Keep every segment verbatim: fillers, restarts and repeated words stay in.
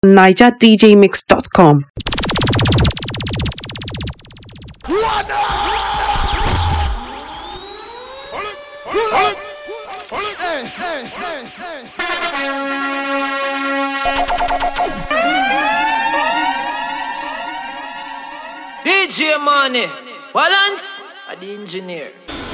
niger d j mix dot com. D J Money, balance, and the engineer.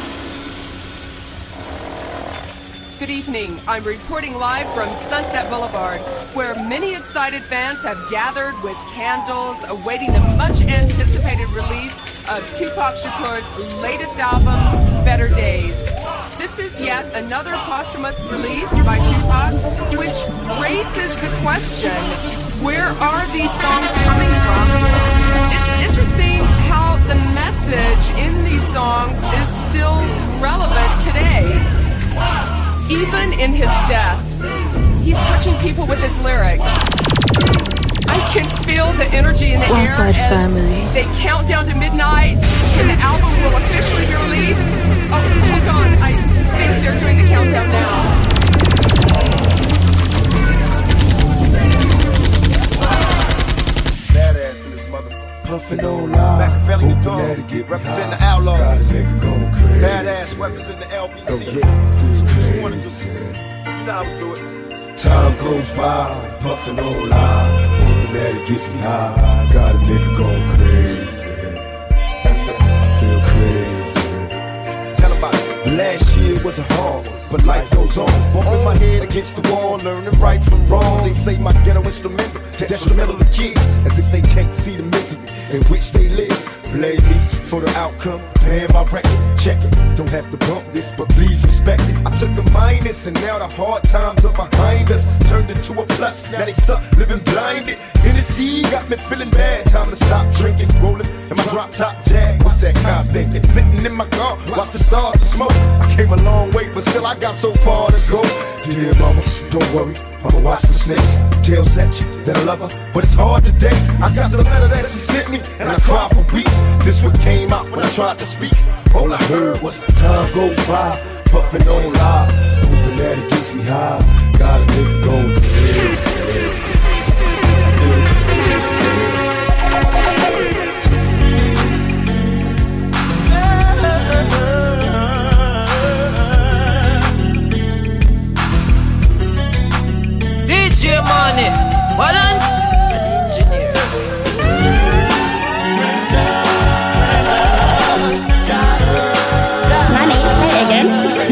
Good evening. I'm reporting live from Sunset Boulevard, where many excited fans have gathered with candles, awaiting the much-anticipated release of Tupac Shakur's latest album, Better Days. This is yet another posthumous release by Tupac, which raises the question, where are these songs coming from? It's interesting how the message in these songs is still relevant today. Even in his death, he's touching people with his lyrics. I can feel the energy in the One air Side as Family. they count down to midnight and the album will officially be released. Oh, hold on. I think they're doing the countdown now. Badass in this motherfucker. Puffin' on live, Machiavelli the hoping dog, that it get represent high. the outlaws. Got a nigga going crazy. Badass represent the L B Go C. get it, feel What you wanna do? crazy. You know how we do it. Time goes by, puffin' on live, hoping that it gets me high. Got a nigga going crazy. I feel crazy. Tell 'em about it. Last year was a hard, but life goes on. Bumping my head against the wall, learning right from wrong. They say my ghetto instrumental, detrimental to kids, as if they can't see the misery in which they live. Blame me for the outcome, paying my record, check it. Don't have to bump this, but please respect it. I took a minus, and now the hard times are behind us. Turned into a plus, now they stuck living blinded. Hennessy got me feeling bad, time to stop drinking. Rolling in my drop top Jag, what's that car thinking? Sitting in my car, watch the stars and smoke. I came a long way, but still I got so far to go. Dear mama, don't worry, I'ma watch for snakes. Tell that you that I love her, but it's hard today. I got the letter that she sent me, and I cried for weeks. This what came out when I tried to speak. All I heard was time goes by, puffin' on live, hoping that it gets me high. Got a nigga going crazy. D J Money, balance, and the engineer. Money, say again.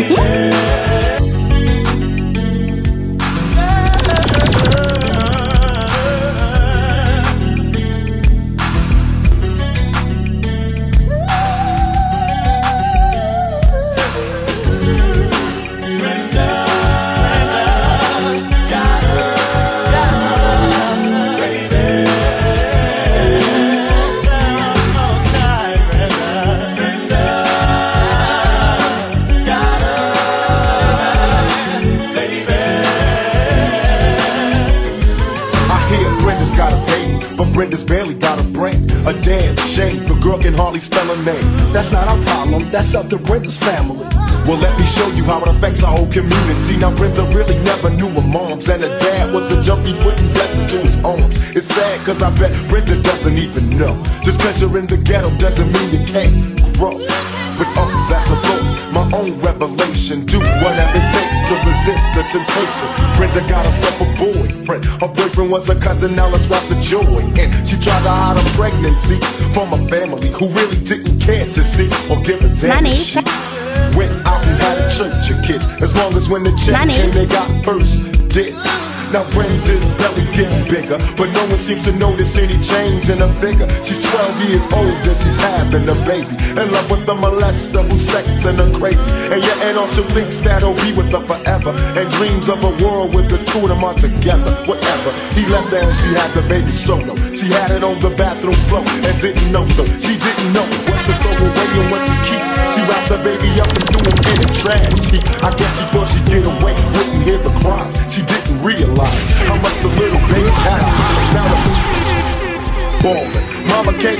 Brenda's barely got a brain. A damn shame, the girl can hardly spell her name. That's not our problem, that's up to Brenda's family. Well, let me show you how it affects our whole community. Now, Brenda really never knew her moms, and her dad was a junkie putting blood into his arms. It's sad, cause I bet Brenda doesn't even know. Just cause you're in the ghetto doesn't mean you can't grow. But oh, that's a thought, my own revelation. Do whatever it takes to resist the temptation. Brenda got herself a boyfriend. Her boyfriend was a cousin, now let's watch the joy. And she tried to hide her pregnancy from a family who really didn't care to see or give a damn. Money. She went out and had a church of kids. As long as when the check Money. came, they got first dibs. Now Brenda's belly's getting bigger, but no one seems to notice any change in her figure. She's twelve years older, she's having a baby, in love with the molester who's sexing her crazy. And your aunt also thinks that he'll be with her forever, and dreams of a world with the two of them are together. Whatever, he left her and she had the baby solo. She had it on the bathroom floor and didn't know, so she didn't know what to throw away and what to keep. She wrapped the baby up and threw him in the trash heap. I guess she thought she'd get away, wouldn't hear the cries. She didn't realize how much the little baby had. Now the ballin', mama can't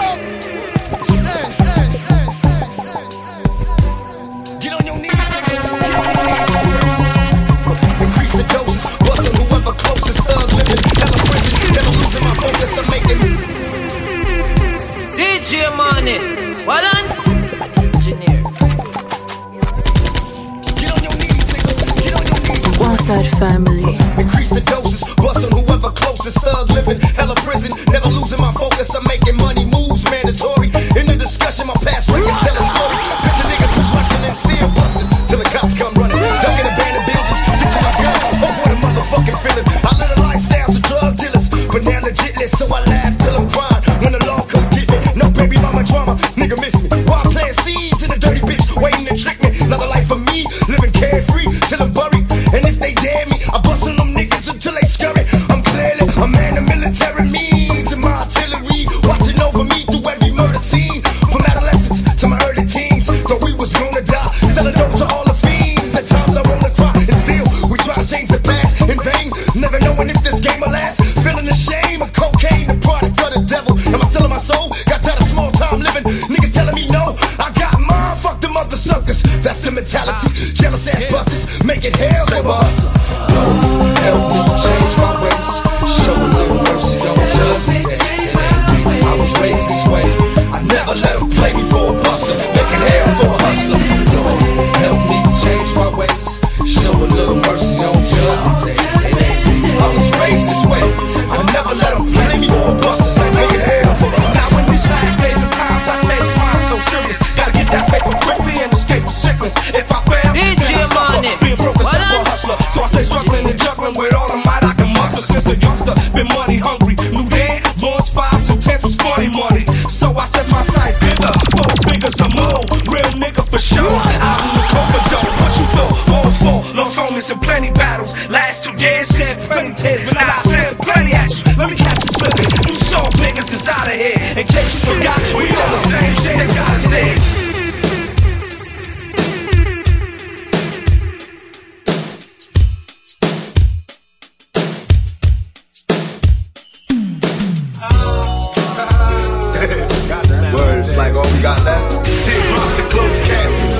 Get on your knees, nigga. Increase the doses, bustin' whoever closest. Thug living, hella friends Southside family. Increase the doses, bust on whoever closest. Thug living, hella prison, never losing my focus. I'm making money moves mandatory. In the discussion, my past records tell a story. Picture niggas was rushing and still busting till the cops come running. Dug in abandoned buildings, ditching my gun. Oh, what a motherfucking feeling. I live a lifestyle to drug dealers, but now legitless, so I laugh till I'm crying. When the law come get me, no baby mama drama, nigga miss me. While playing seeds in a dirty bitch, waiting to trick me. Another life for me, living carefree till I'm buried. And if they dare me, I bust on them niggas until they scurry. I'm clearly a man of military means, and my artillery watching over me through every murder scene. From adolescence to my early teens, thought we was gonna die, selling dope to all the fiends. At times I wanna cry, and still we try to change the past in vain. Never knowing if this game will last. Feeling the shame of cocaine, the product of the devil. Am I selling my soul? Got tired of small time living. Niggas telling me no, I got mine. Fuck them other suckers. That's the mentality. Jealous ass busters make it hell for a hustler. Lord, help me change my ways. Show a little mercy, don't judge me. It ain't me. I was raised this way. I never let them play me for a buster. Make it hell for a hustler. Lord, help me change my ways. Show a little mercy, don't judge me. It ain't me. I was raised this way. I never let them play me for a buster. Say make it hell for a hustler. Now in these last days and times, I taste mine so serious. Gotta get that paper quickly and escape the sickness. If I fail, then I suffer. Being broke is for a hustler. So I stay struggling and juggling with all the might I can muster. Since a youngster, been money hungry. New day, launch fives and tens was funny money. So I set my sight bigger, four figures or more. Real nigga for sure. Out in the Coverdale, what you thought? Wars for lost homies and plenty battles. Last two years, said plenty tears, and I said plenty at you. Let me catch you slipping. You saw niggas is out of here. In case you forgot, we on the same shit. They gotta say it. Words like all we got left. Teardrops and close caskets.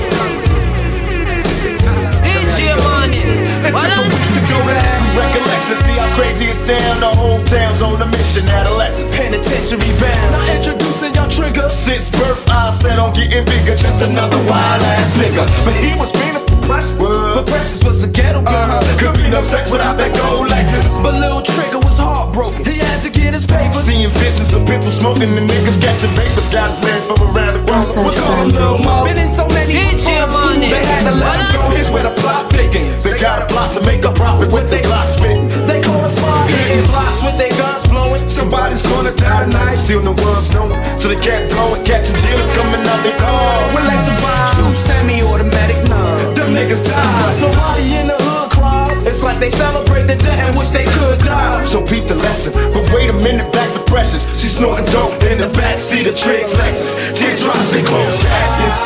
D J Money. It took a week to go to have recollection. See how crazy it's down. The whole town's on a mission. Adolescence, penitentiary bound. Now introducing y'all trigger. Since birth, I said I'm getting bigger. Just another wild ass nigga. But he was feeling for Precious. But Precious was a ghetto girl. Uh-huh. Could be no sex without that gold Lexus. But Lil Trigger was heartbroken. He had to get his papers. Seeing visions of people smoking and niggas catching vapors. Got his man from around the world. What's on Lil Mo? Been in so many Money. They had to let him go. Here's where the plot thickens. They got a plot to make a profit with their block spitting. They call us smart hitting blocks with their guns blowing. Somebody's gonna die tonight. Still no one's knowing. So they kept going, catching dealers coming out their car. With like some two semi-automatic none. Them niggas die. Nobody in the hood cries. It's like they celebrate the dead and wish they could die. So peep the lesson. But wait a minute, back to Precious. She's snorting dope in the backseat of Triggs Lexus. Teardrops and closed caskets.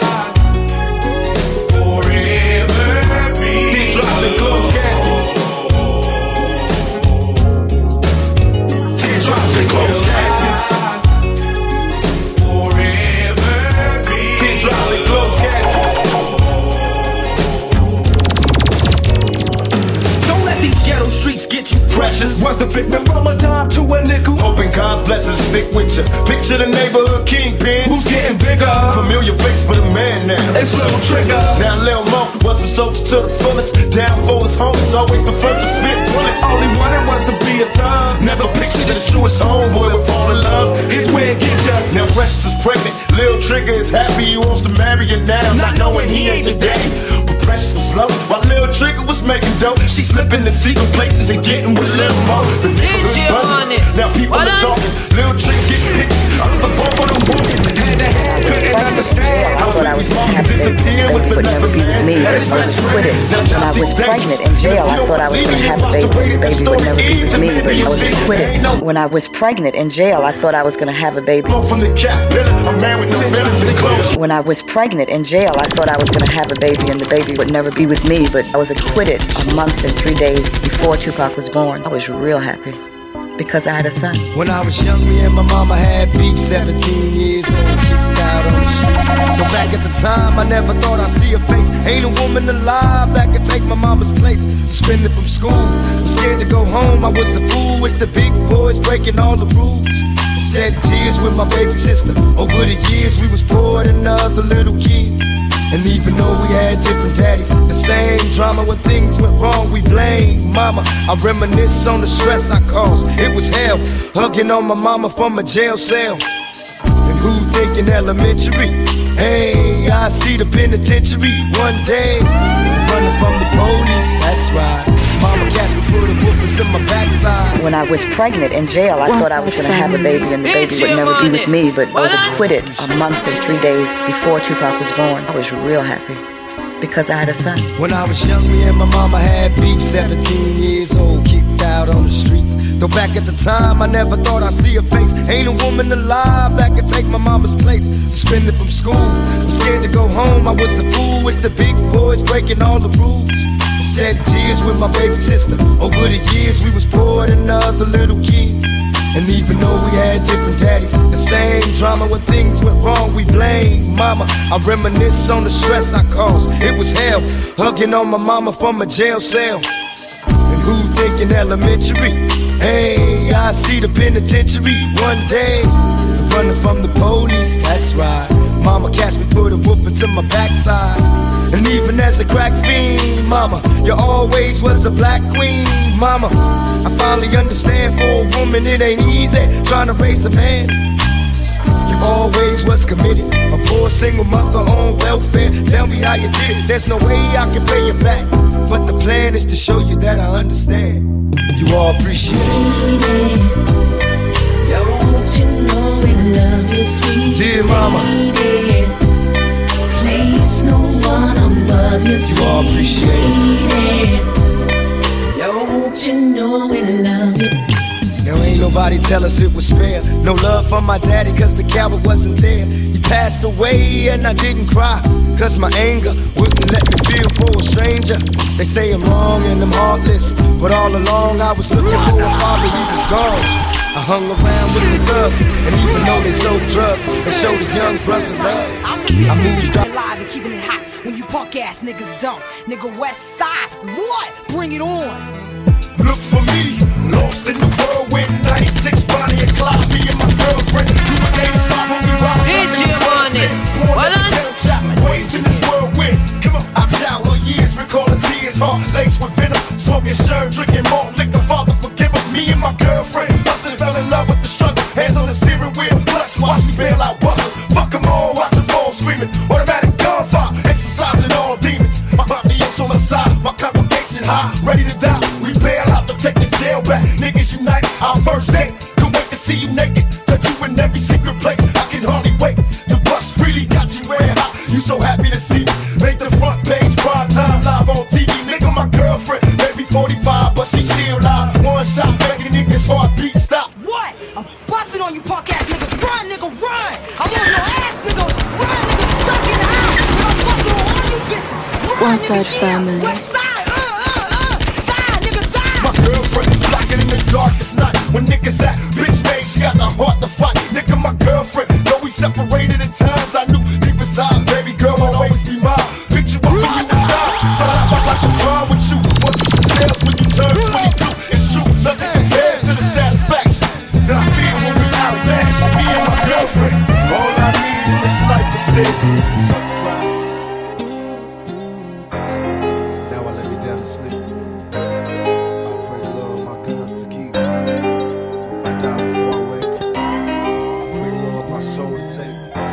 Forever be. Teardrops and closed caskets. Teardrops and closed caskets. Forever be. Teardrops and closed caskets. Don't let these ghetto streets get you. Precious was the victim from a dime to a nickel. Hoping God's blessings stick with you. Picture the neighborhood kingpin who's getting bigger. Familiar face, but a man now. It's Lil Trigger. Now Lil Mo was a soldier to the fullest. Down for his homies, always the first to spit bullets. All he wanted was to be a thug. Never pictured his truest homeboy would fall in love. His way to get ya. Now Precious is pregnant. Lil Trigger is happy he wants to marry her now, not knowing he ain't the daddy. But Precious was slow while Lil Trigger was making dope. She slipping in secret places and getting with Lil Mo. The nigga was buzzing. Now people are talking. Lil Trigger getting pictures of the bump of the woman. Hand to hand, couldn't understand how baby's mom disappeared with another man. I was acquitted. When I was pregnant in jail, I thought I was going to have a baby. The baby would never be with me, but I was acquitted. When I was pregnant in jail, I thought I was going to have a baby. When I was pregnant in jail, I thought I was going to have a baby, and the baby would never be with me, but I was acquitted a month and three days before Tupac was born. I was real happy because I had a son. When I was young, me and my mama had beef, seventeen years old, kicked out on the street. But back at the time, I never thought I'd see her face. Ain't a woman alive that could take my mama's place. Suspended from school, I'm scared to go home. I was a fool with the big boys, breaking all the rules. Shed tears with my baby sister. Over the years, we was poor than other little kids. And even though we had different daddies, the same drama when things went wrong, we blame mama. I reminisce on the stress I caused. It was hell, hugging on my mama from a jail cell. And who thinking elementary? Hey, I see the penitentiary one day. Running from the police, that's right. Mama catch me, put a whooping to my backside. When I was pregnant in jail, I thought I was going to have a baby and the baby would never be with me, but I was acquitted a month and three days before Tupac was born. I was real happy because I had a son. When I was young, me and my mama had beef, seventeen years old, kicked out on the streets. Though back at the time, I never thought I'd see her face. Ain't a woman alive that could take my mama's place. Suspended from school, I'm scared to go home. I was a fool with the big boys breaking all the rules. Shed tears with my baby sister. Over the years, we was poor than other little kids. And even though we had different daddies, the same drama when things went wrong, we blame mama. I reminisce on the stress I caused. It was hell, hugging on my mama from a jail cell. And who thinking elementary? Hey, I see the penitentiary one day. Running from the police, that's right. Mama catch me, put a whooping to my backside. And even as a crack fiend, mama, you always was a black queen, mama. I finally understand for a woman it ain't easy trying to raise a man. You always was committed, a poor single mother on welfare. Tell me how you did it, there's no way I can pay you back. But the plan is to show you that I understand. You all appreciate it. Don't you know we love you, sweet dear mama. Place no one above you, you all appreciate it. Don't you know we love you? Now ain't nobody tell us it was fair. No love from my daddy cause the coward wasn't there. He passed away and I didn't cry cause my anger wouldn't let me feel for a stranger. They say I'm wrong and I'm heartless, but all along I was looking for a father, he was gone. I hung around with the thugs, and even though they sold drugs, they showed a young brother love. I moved up. Live and keeping it hot when you punk ass niggas don't. Nigga West Side, what? Bring it on. Look for me, lost in the whirlwind. ninety-six Bonnie and Clyde, me and my girlfriend. You were eighty-five when we robbed. D J Money, balance. Ways in this whirlwind. Come on, our childhood years, recalling tears, heart laced with venom. Smoking shirt, drinking more liquor. Father, forgive us. Me and my girlfriend. Fell in love with the struggle, hands on the steering wheel, clutch, watch me bail out, bustle. Fuck them all, watch them fall screaming. Automatic gunfire, exercising all demons. My mafio's on the side, my congregation high, ready to die. We bail out to take the jail back. Niggas unite, our first date. Can't wait to see you naked, touch you in every secret place. I can hardly wait to bust freely. Got you wearing hot, you so happy to see me. Make the front page, prime time, live on T V. Nigga, my girlfriend, maybe forty-five, but she still live. One shot, making niggas heartbeat stop. What? I'm busting on you punk ass niggas. Run, nigga, run! I'm on your ass, nigga. Run, nigga, duck in the house. I'm busting on all you bitches. Run, One nigga, Side Family. West Side, uh, uh, uh. Die, nigga, die. My girlfriend, blocking in the darkest night. When niggas at bitch made, she got the heart to fight. Nigga, my girlfriend, though we separated at times, I knew deep inside, baby girl will always be mine. Picture up when you was down. Thought I might like some time with you. Want you some sales when you turn twenty-two. It's true, nothing compares to the satisfaction that I feel when we out back. She me and my girlfriend. All I need in this life is it. Now I let me down to sleep. I pray the Lord my guns to keep. If I die before I wake, I pray the Lord my soul to take.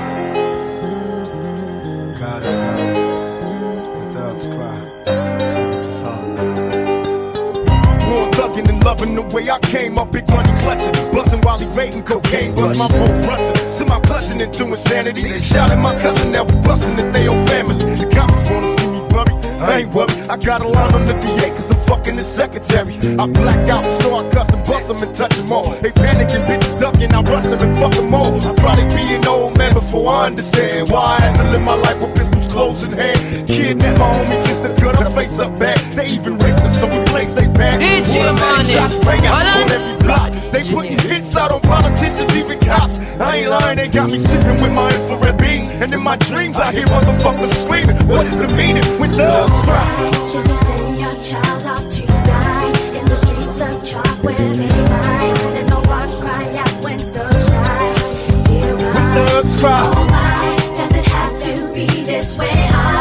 God is God. When thugs cry, times is hard. More thugging and loving the way I came up, big money clutching, buzzing while evading cocaine, bust my bones rushing, send my blushing into insanity. Shouting my cousin now, we busting at they old family. The cops wanna see me buried, I ain't worried. I got a line on the D A cause I'm fucking his secretary. I black out and start cussing, bust them and touch them all. They panicking, bitches ducking, I rush them and fuck them all. I'd probably be an old man before I understand why I had to live my life with pistols close in hand. Kidnap my homies, sister, cut her face up bad. They even raped us, so we blaze they bad. D J Money, shots rang out on every block. They putting hits out on politicians, even cops. I ain't lying, they got me sleeping with my infrared beam. And in my dreams I hear motherfuckers screaming. What is the meaning when thugs cry? Should you send your child off to die in the streets of chalk where they ride? And no rocks cry out when thugs cry. Dear, when thugs cry. Oh my, does it have to be this way? I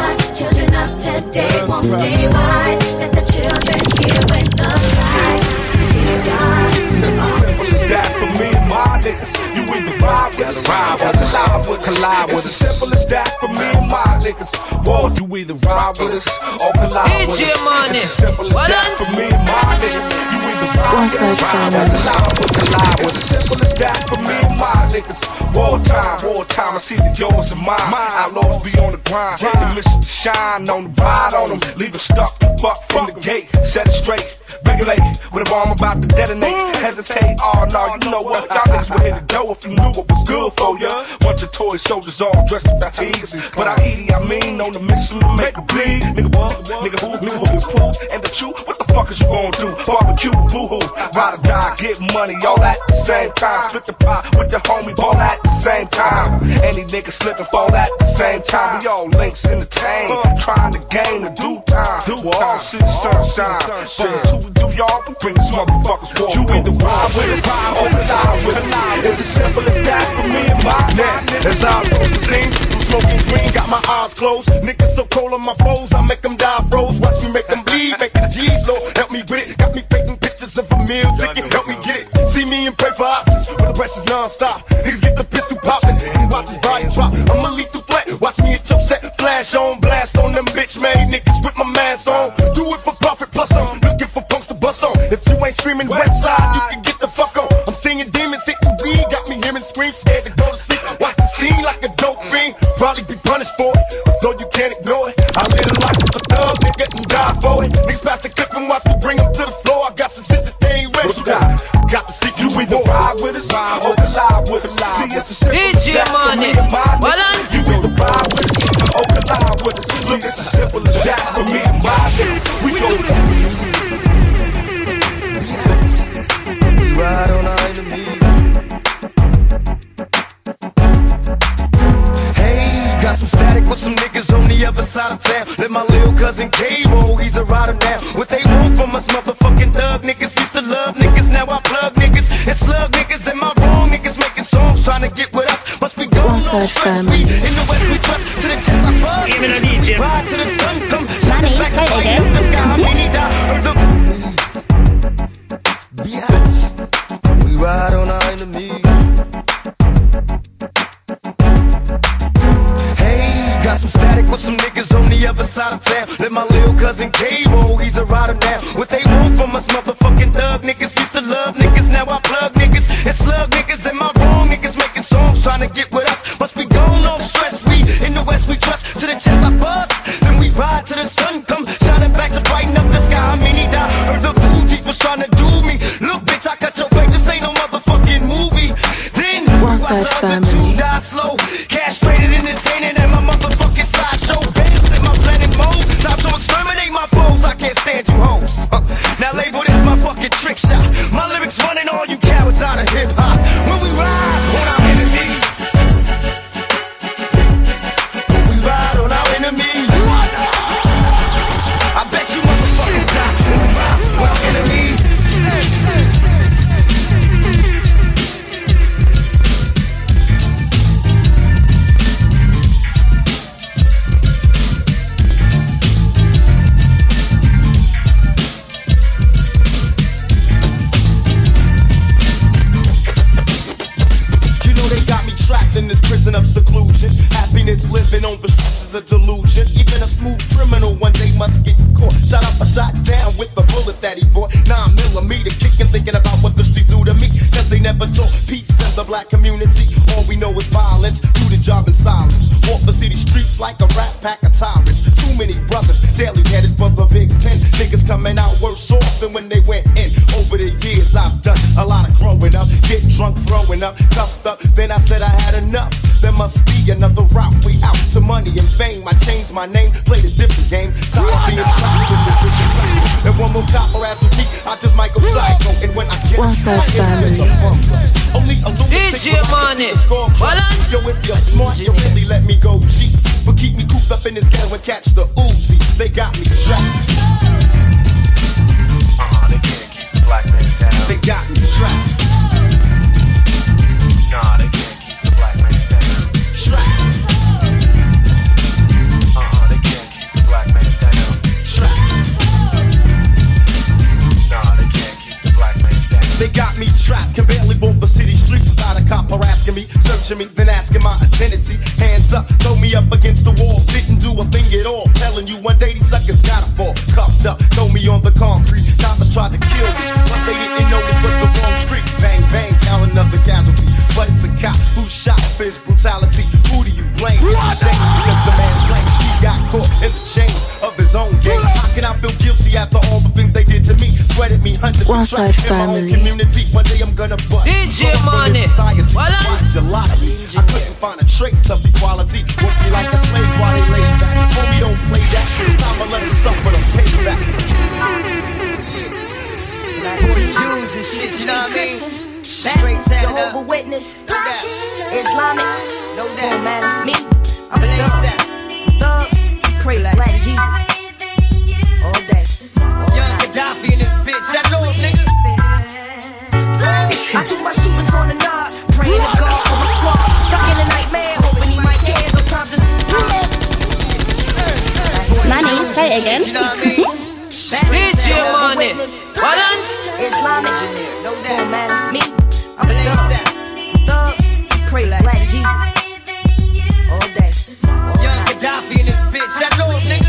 stay wise. Let the children hear what love's like. Dear God, Simple as that for me and my niggas. You either ride with us, ride with us, collide with us, collide with us. It's as simple as that for me and my niggas. Whoa, you either ride with us or collide with us. It's as simple as that for me and my niggas. You either ride with us, ride with us, collide with us. It's as simple as that for me and my niggas. Wartime, wartime, I see the yours and mine. Outlaws be on the grind, the mission to shine on the ride on them. Leave them stuck, fuck from the gate, set it straight. Regulate with a bomb about to detonate. Hesitate, oh no, you know what? Y'all niggas would hit the dough if you knew what was good for ya. Bunch of toy soldiers all dressed up that easy. But I eat, I mean, on the mission to make a bleed. Nigga what? Nigga who? Nigga who's cool? And the truth? What the fuck is you gonna do? Barbecue, boo-hoo, ride or die, get money, all at the same time. Split the pot with the homie, ball at the same time. Any nigga slip and fall at the same time. We all links in the chain, trying to gain the due time. All see the sunshine. But we do y'all, we bring these motherfuckers war. You either ride with us or collide with us. It's as simple as that for me and my nest. As I approach the scene, I'm smoking green, got my eyes closed. Niggas so cold on my foes, I make them die froze. Watch me make them bleed, make the G's low. Help me with it, got me faking pictures of a meal ticket. Help me get it, see me and pray for options. When the pressure's non-stop, niggas get the pistol popping and watch his body drop. I'm a lethal threat, watch me hit your set. Flash on, blast on them bitch made niggas with my mask on. Do it for profit, plus I'm looking for punks to bust on. If you ain't screaming west side, you can get the fuck on. I'm seeing demons hitting weed, got me hearing screams, scared to go to sleep. Watch the scene like a dope fiend, probably be punished for it, though you can't ignore it. I live a life with a thug, nigga, and die for it. Niggas pass the clip and watch me bring them to the floor. I got some shit that they ain't ready for. Got to see you either ride with us or collide with us. See, it's a simple as that for me and my niggas. You either ride with us or collide with us. See, it's as simple as that for me and my niggas. We go ride on our enemies. Hey, got some static with some niggas on the other side of town. Let my little cousin K-Roll, he's a rider now. What they want from us motherfucking thug niggas. Used to love niggas, now I plug niggas and slug niggas. Am I wrong? Niggas making songs trying to get with us. Must be going on stress. We in the West we trust. To the chest I buzz. Even a D J. Ride to the sun come. Shining back to light up the sky. How many die? Heard the bitch. We ride on our enemies. Hey, got some static with some niggas on the other side of town. Let my little cousin K-Roll, he's a rider now. What they want from us motherfucking thug niggas. Used to love niggas, now I plug niggas and slug niggas. Am I wrong? Niggas making songs trying to get with us. Must be gone, no stress. We in the West we trust. To the chest I bust. Then we ride to the sun come. Shining back to brighten up the sky. How many die? Heard the Fuji was trying to do me. Look bitch, I cut your face. This ain't no motherfucking movie. Then One Side Family. Die slow, castrated, entertaining at my motherfucking sideshow. Bands in my planet mode. Time to exterminate my foes. I can't stand you hoes. Uh, now label this my fucking trick shot. My lyrics running all you cowards out of hip hop. When we ride on our enemies. When we ride on our enemies. I bet you motherfuckers die when we ride on our enemies. In this prison of seclusion, happiness living on the streets is a delusion. Even a smooth criminal one day must get caught. Shot up or shot down with the bullet that he bought. Nine millimeter kicking, thinking about what the streets do to me. Cause they never taught peace in the black community. All we know is violence, do the job in silence. Walk the city streets like a rat pack of tyrants. Too many brothers daily headed for the big pen. Niggas coming out worse off than when they went in. Over the years I've done a lot of growing up. Get drunk, throwing up, cuffed up. Then I said I had enough. There must be another route. We out to money and fame. I changed my name, played a different game. Time of being trapped in this vicious cycle. And one more copper ass is me, I just might go psycho. And when I get One Side Family. Only a lunatic D J Money. Balance. Yo, if you're smart, you really let me go G. But keep me cooped up in this ghetto and catch the Uzi. They got me trapped. Uh-huh, they can't keep the black man down. They got me trapped. Nah, they can't keep the black man down. Trapped. Uh-huh, they can't keep the black man down. can barely walk the city streets without a cop harassing me, searching me, then asking my identity. Hands up, throw me up against the wall, didn't do a thing at all. Telling you one day these suckers gotta fall. Cuffed up, throw me on the concrete. Coppers tried to kill me, but they didn't know this was the wrong street. Bang, bang, count another casualty. But it's a cop who shot for his brutality. Who do you blame? It's a shame because the man's lame. He got caught in the chains of his own game. How can I feel guilty after all the things they did to me? Sweated me hundreds of tracks in my own community. One day I'm gonna bust. D J Money, Watch your lottery. I couldn't find a trace of equality. Work me like a slave while they lay back. Homie, don't play that. It's time I let them suffer the payback. forty Jews and shit, you know what I mean? Straight Jehovah Witness, Islamic, no doubt, man. Me, I'm a thug, thug, pray black Jesus, all day. Young Gaddafi in this bitch, I know it, nigga. I took my shooters on the knob, praying to God for my squad. Stuck in a nightmare, hoping he might care. No time to. Money, say it again. You know what I mean? D J Money, balance. Islamic, no doubt, man. Me, I'm a thug, thug, pray black Jesus, all day. Young Gaddafi in this bitch, I know it, nigga.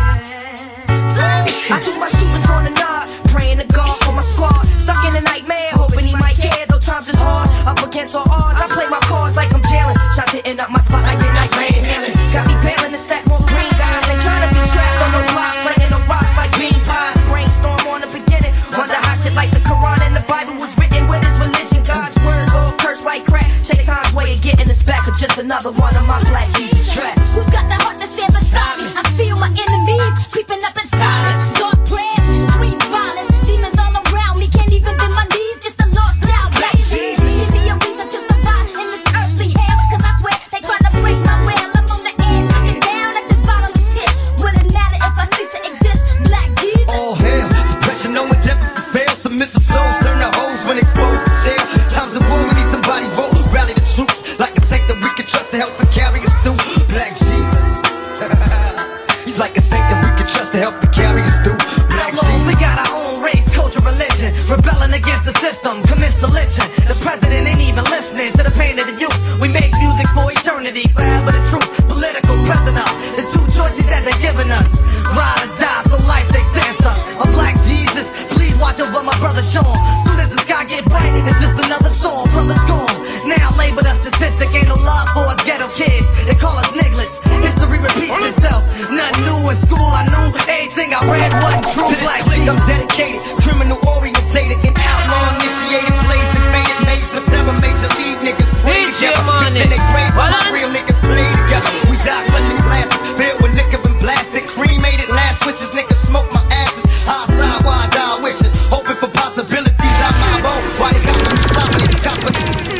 I took my shooters on the knob, praying to God for my squad. Stuck in a nightmare, hoping he might care. Though times is hard, up against all odds. I play my cards like I'm jailing. Shots hitting up my spot like midnight rain. Got me bailing to stack more green guys. They trying to be trapped on no blocks, laying no rocks like bean pies. Brainstorm on the beginning. Wonder how shit like the Quran and the Bible was written with his religion. God's word all cursed like crack. Shaitan's way of getting us back with just another one of my black Jesus traps. Who's got the heart to stand beside me? I feel my enemies creeping up inside me. Dark prayer, scream violence, demons all around me. Can't even bend my knees, just a lost doubt. Black Jesus, give me a reason to survive in this earthly hell. Cause I swear they try to break my will. I'm on the end, knocking down at this bottomless pit. Will it matter if I cease to exist? Black Jesus. Oh hell, depression, no one death to fail. Submissive souls turn to hoes when exposed to jail. Times of war, we need somebody vote. Rally the troops like a saint that we can trust to help to carry us through. Black Jesus, he's like a saint that we can trust to help to carry us through. Black Jesus, we got our own race, culture, religion, rebelling against the system, commits to lynching. The president ain't even listening to the pain of the youth. We make music for eternity, forever the truth. Political prisoner, the two choices that they're giving us: ride or die, so life they sent us. A black Jesus, please watch over my brother Sean. Soon as the sky get bright, it's just another storm. Brother's gone, now labeled a statistic. Ain't no love for us ghetto kids, they call us nigglets. History repeats itself, nothing new in school. I knew anything I read wasn't true. To this clique I'm dedicated, criminal orientated, and outlaw initiated, blazed and faded, made for terror, major league niggas pray together. In they grave, while my real niggas play together. We die clutching glasses, filled with liquor and plastic. Cremated last wishes, niggas smoke my asses. High side, why I die wishing, hoping for possibilities. I'm my own, why they got me stopping it, copping.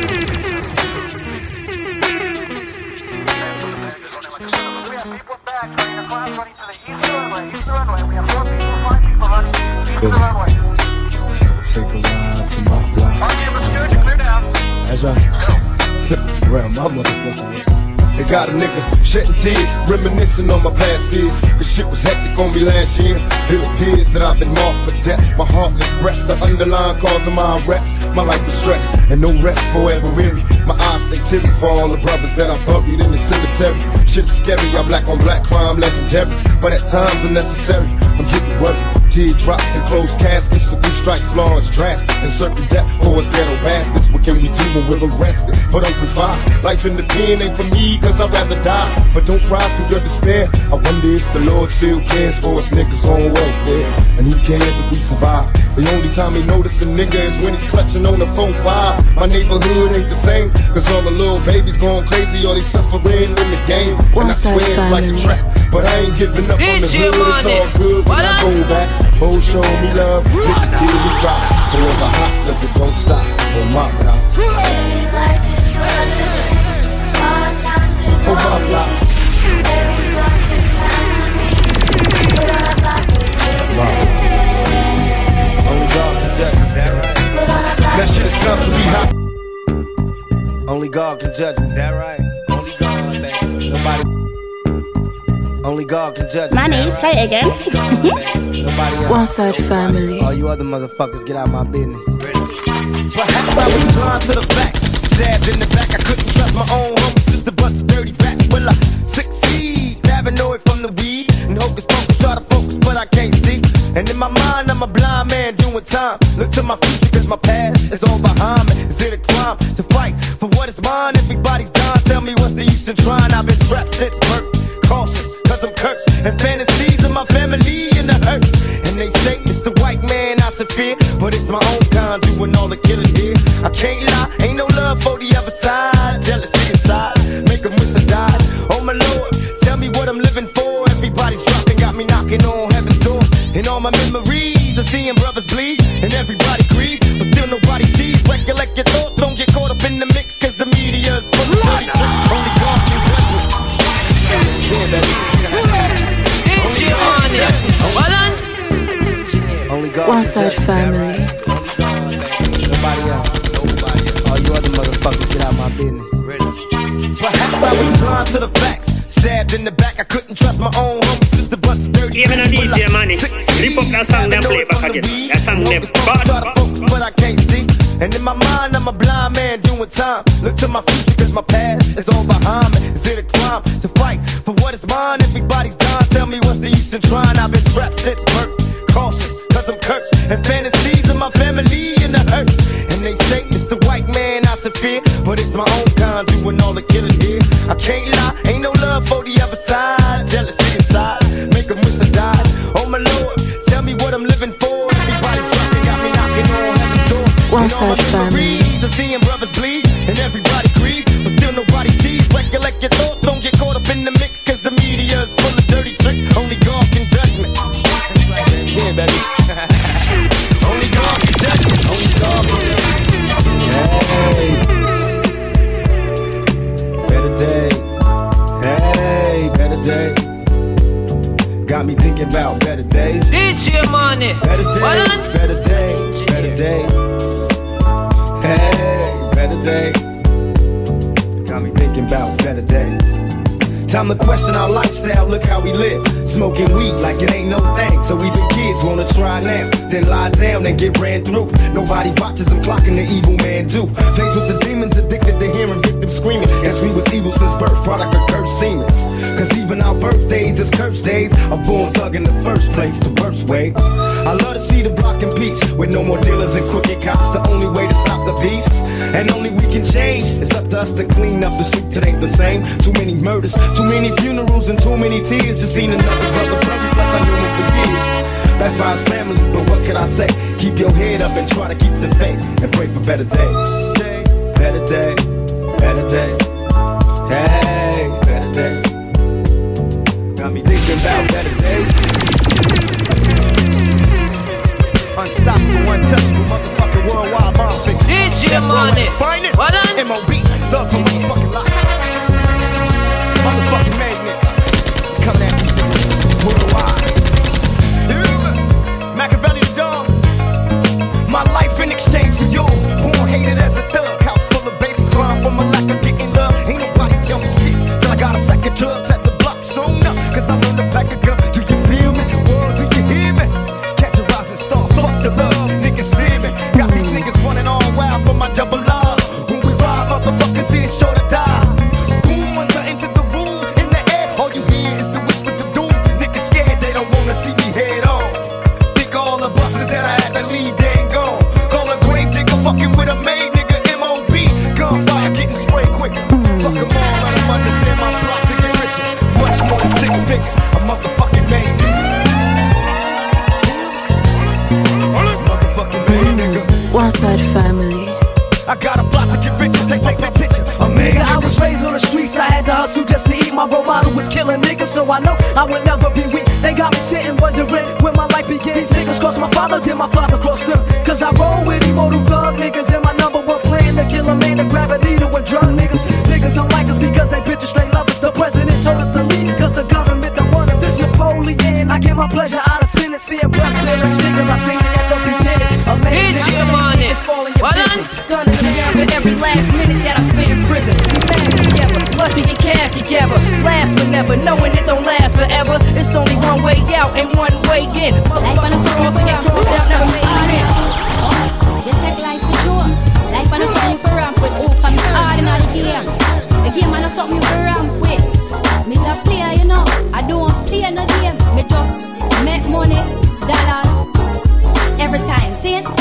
Take a ride to my block. That's right. Around my motherfucker. They got a nigga shedding tears, reminiscing on my past years. Cause shit was hectic on me last year. It appears that I've been marked for death. My heartless breath, the underlying cause of my arrest. My life is stress, and no rest forever weary. My eyes stay teary for all the brothers that I buried in the cemetery. Shit's scary, I'm black on black crime, legendary. But at times unnecessary, I'm getting worried. Teardrops and closed caskets, the three strikes law is drastic. And certain death for us ghetto bastards. What can we do when we're arrested? But open fire, life in the pen ain't for me, cause I'd rather die. But don't cry through your despair. I wonder if the Lord still cares for us niggas on welfare. And who cares if we survive? The only time he notice a nigga is when he's clutching on the phone five. My neighborhood ain't the same, cause all the little babies going crazy, or they suffering in the game. And I swear it's like a trap, but I ain't giving up on the hood. It's all good when I go back. Oh, show me love, niggas give me drops. Forever hot, cause it don't stop. Oh my God. Oh my God. Wow. Only God can judge me, that right? That shit is constantly hot. Only God can judge me, that right? Only God, baby. Nobody. Only God can judge me. Money, play it again. Nobody else. One Side Family. All you other motherfuckers, get out my business. Perhaps I was blind to the facts. Stabbed in the back, I couldn't trust my own homies. Just a bunch of dirty rats. Will I succeed? Paranoid from the weed. And hocus pocus, try to focus, but I can't see. And in my mind, I'm a blind man doing time. Look to my future, cause my past is all behind me. Is it a crime to fight for what is mine? Everybody's dying, tell me what's the use in trying? I've been trapped since birth. Cautious, cause I'm cursed. And fantasies of my family in the hurts. And they say it's the white man I should fear, but it's my own kind doing all the killing here. I can't lie, ain't no love for the other side. Jealousy inside, make them wish I died. Oh my Lord, tell me what I'm living for. Everybody's dropping, got me knocking on heaven's door. And all my memories of seeing brothers bleed. And everybody agrees, but still nobody sees. Recollect your thoughts, don't get caught up in the mix, cause the media's full of dirty tricks. Only God can judge me. Yeah, baby. D J Money, balance. Only God One Side Family. Nobody else. Nobody else. All you other motherfuckers, get out my business. Perhaps I was blind to the facts. Stabbed in the back, I couldn't trust my own homies. Just a bunch of dirty. Even a D J Money, rip up that song, then play it back again. That song, them bad. Try to focus, but I can't see. And in my mind, I'm a blind man doing time. Look to my future, cause my past is all behind me. Is it a crime to fight for what is mine? Everybody's dying, tell me what's the use in trying? I've been trapped since birth. Cautious, cause I'm cursed. And fantasies of my family in the hurts. And they say it's the white man I should fear, but it's my own kind doing all the killing here. I can't lie, ain't no love for the other side. Jealousy inside, make them wish I died. Oh my Lord, tell me what I'm living for. Everybody's dropping, got me knocking on heaven's door. One Side Family. Of seeing brothers bleed, and everybody agrees, but still nobody sees. Recollect your thoughts, don't get caught up in the mix, cause the media's full of dirty tricks. Only God can judge me. Yeah, baby. Only God can judge me. Only God can judge me. Hey. Better days. Hey, better days. Got me thinking about better days. D J Money, better days, balance. better days, better days. Hey, better days. Got me thinking about better days. Time to question our lifestyle, look how we live. Smoking weed like it ain't no thing. So even kids wanna try now, then lie down and get ran through. Nobody watches them clocking the evil man do. Faced with the demons, addicted to hearing victims screaming. Guess we was evil since birth, product of cursed Siemens. Cause even our birthdays is cursed days. A born thug in the first place, the worst ways. I love to see the block in peace, with no more dealers and crooked cops. The only way to stop the beast, and only we can change. It's up to us to clean up the streets, it ain't the same. Too many murders, too many funerals, and too many tears. Just seen another brother brother, plus I knew him for years. That's by his family, but what can I say? Keep your head up and try to keep the faith, and pray for better days. Better days, better days. Hey, better days. Got me thinking about better days. Unstoppable, untouchable, motherfucking worldwide mafia. D J Money, balance. M O B, love for motherfucking life. Motherfucking magnet, coming at me worldwide. Yeah. Machiavelli the Don, my life in exchange for yours. Born hated as a thug, house full of babies crying for my lack of getting love. Ain't nobody tell me shit till I got a sack of drugs at the block shown up. Cause I learned to back a gun. Do you feel me? World, do you hear me? Catch a rising star, fuck the love. Niggas fear me. Got these niggas running all wild for my double R. When we ride, motherfuckers here sure to die. Boom, once I enter the room, in the air, all you hear is the whispers of doom. Niggas scared, they don't wanna see me head on. Think all the buses that I had to leave, they ain't gone. Call a grave digger, fucking with a maid nigga, M O B. Gunfire getting sprayed quicker. Fuck them all, I don't understand my plot to get richer. Much more than six figures, a motherfucking maid nigga. Motherfucking maid nigga. One Side Family. I got a plot to get richer, take, take that picture. A Nigga, I was raised on the streets, I had to hustle just to eat. My role model was killing niggas, so I know I would never be weak. They got me sitting wondering when my life began. These niggas crossed my father, then my father crossed them. Cause I roll with immortal thug niggas, and my number one plan to kill a man and grab a needle and drug niggas. Niggas don't like us because they bitches straight lovers. The president told us to leave cause the government don't want us. This Napoleon, I get my pleasure out of sin and seeing blood spill like shit cause I seen it at the beginning. D J Money, balance. Gunning them down for every last minute that I spent in prison. We fast together, plus we get cash together. Last forever, knowing it don't last forever. It's only one way out and one way in. Motherfuckers cross and get crossed out, never made it in. You take life for sure. not something you can ramp with. Oh, come hard in the game. The game is not something you can ramp with. Me's a player, you know. I don't play no game. Me just make money, dollars, every time. See it?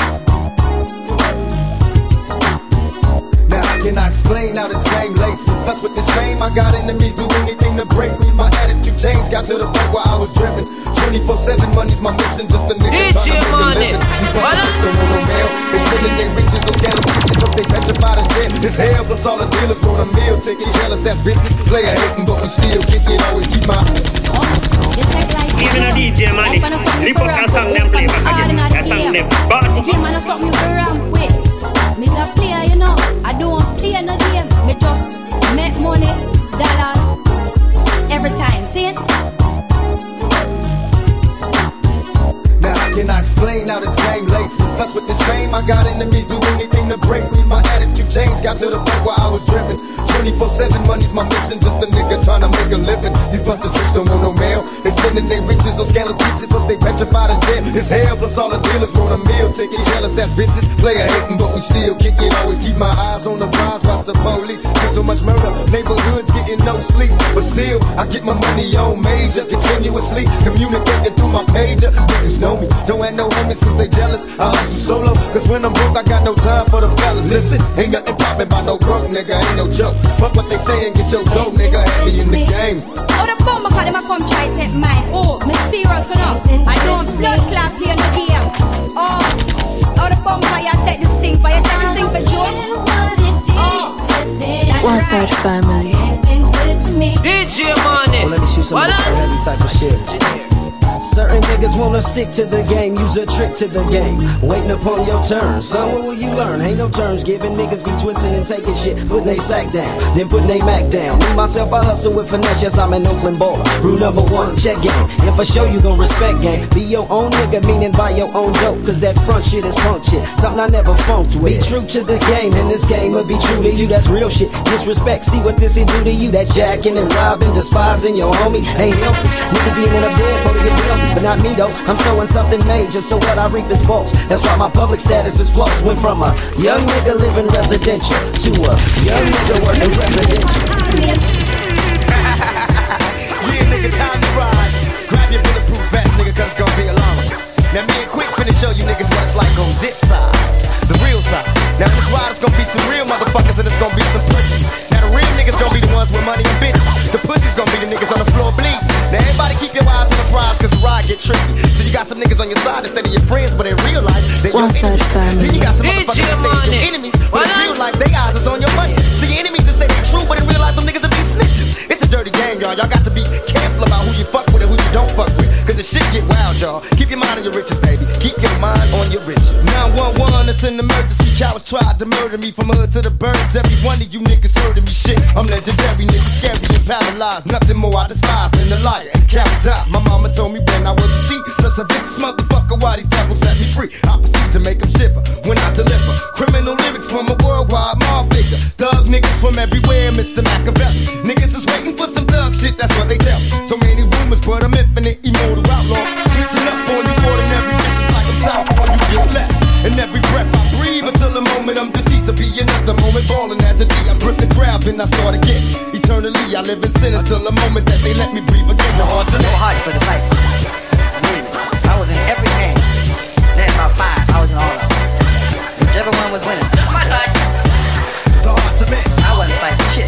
Now I cannot explain how this game laced. Plus with this fame, I got enemies do anything to break me. My attitude changed, got to the point where I was driven. twenty-four seven money's my mission, just a nigga trying to make a living. These politics don't want no mail. They spending their riches on scandalous bitches, so stay petrified in jail. This hell plus all the dealers want a meal ticket. Jealous ass bitches, play a hating, but we still kick it. Always keep my even a D J money. Lift up that song them play back again. That song them bad. The game is not something you can ramp with. Me's a player, you know. I don't play no game. Me just make money, dollars, every time. See it? Now I cannot explain how this game laced. Plus with this fame, I got enemies do anything to break me. My attitude changed, got to the point where I was driven. twenty-four seven money's my mission, just a nigga trying to make a living. These buster tricks don't want no mail. They spending their riches on scandalous bitches, so stay petrified in jail. It's hell plus all the dealers want a meal ticket. Jealous ass bitches, play a hating, but we still kick it. Always keep my eyes on the prize, watch the police. See so much murder, neighborhoods getting no sleep. But still, I get my money on major, continuously communicating through my pager. Niggas know me, don't have no homies since they jealous. I hustle solo, cause when I'm broke, I got no time for the fellas. Listen, ain't nothing poppin' by no broke nigga, ain't no joke. Fuck what they say and get your dough, nigga, happy in the game. Oh, the bomb, I call them, I come try to take mine. Oh, me serious enough. I don't blood clap here in the game. Oh, oh, the bomb, I take this thing, for you take this thing for joke. Oh, One Side Family. D J Money. Well, let me shoot some of this heavy type of shit. Certain niggas wanna stick to the game, use a trick to the game. Waiting upon your turn, son, what will you learn? Ain't no terms given, niggas be twisting and taking shit, putting they sack down, then putting they Mac down. Me, myself, I hustle with finesse, yes, I'm an Oakland baller. Rule number one, check game. And for sure, you gon' respect game. Be your own nigga, meaning buy your own dope, cause that front shit is punk shit, something I never funked with. Be true to this game, and this game will be true to you, that's real shit. Disrespect, see what this he do to you, that jacking and robbing, despising your homie, ain't healthy. Niggas be ending up dead before they get real. But not me though, I'm sowing something major, so what I reap is false. That's why my public status is false. Went from a young nigga living residential to a young nigga working residential. Yeah, nigga, time to ride. Grab your bulletproof vest, nigga, cause it's gonna be a long one. Now me and Quick finna show you niggas what it's like on this side, the real side. Now this ride is gonna be some real motherfuckers and it's gonna be some pussies. Now the real niggas gonna be the ones with money and bitches. The pussies gonna be the niggas on the floor bleeding. Now everybody keep your eyes on the prize cause the ride get tricky. So you got some niggas on your side that say they're your friends, but in real life they're your enemies. Then you got some motherfuckers that say they're your enemies, but in real life they eyes is on your money. So your enemies that say they're true, but in real life them niggas will be snitches. It's a dirty game, y'all. Y'all got to be careful about who you fuck with and who you don't fuck with, cause the shit get wild, y'all. Keep your mind on your riches, baby. Keep your mind on your riches. nine one one, it's an emergency. Cowards tried to murder me from hood to the birds. Every one of you niggas heard of me shit. I'm legendary, nigga, scary and paralyzed. Nothing more I despise than a liar and coward die. My mama told me when I was a seed, such a vicious motherfucker, why these devils set me free? I proceed to make them shiver when I deliver criminal lyrics from a worldwide mob figure. Thug niggas from everywhere, Mister Machiavelli. Niggas is waiting for some thug shit, that's what they tell me. So many rumors, but I'm infinite, immortal outlaw. Switching up on you more than every bitch, it's like I'm south on you get left. And every breath I breathe until the moment I'm deceased. I'll be another moment balling as a G. I grip the crowd and I start again. Eternally I live in sin until the moment that they let me breathe again. No hard to no heart for the fight. I mean, I was in every game. There's about five. I was in all of them. Whichever one was winning. My time. So hard to miss. I wasn't fighting shit.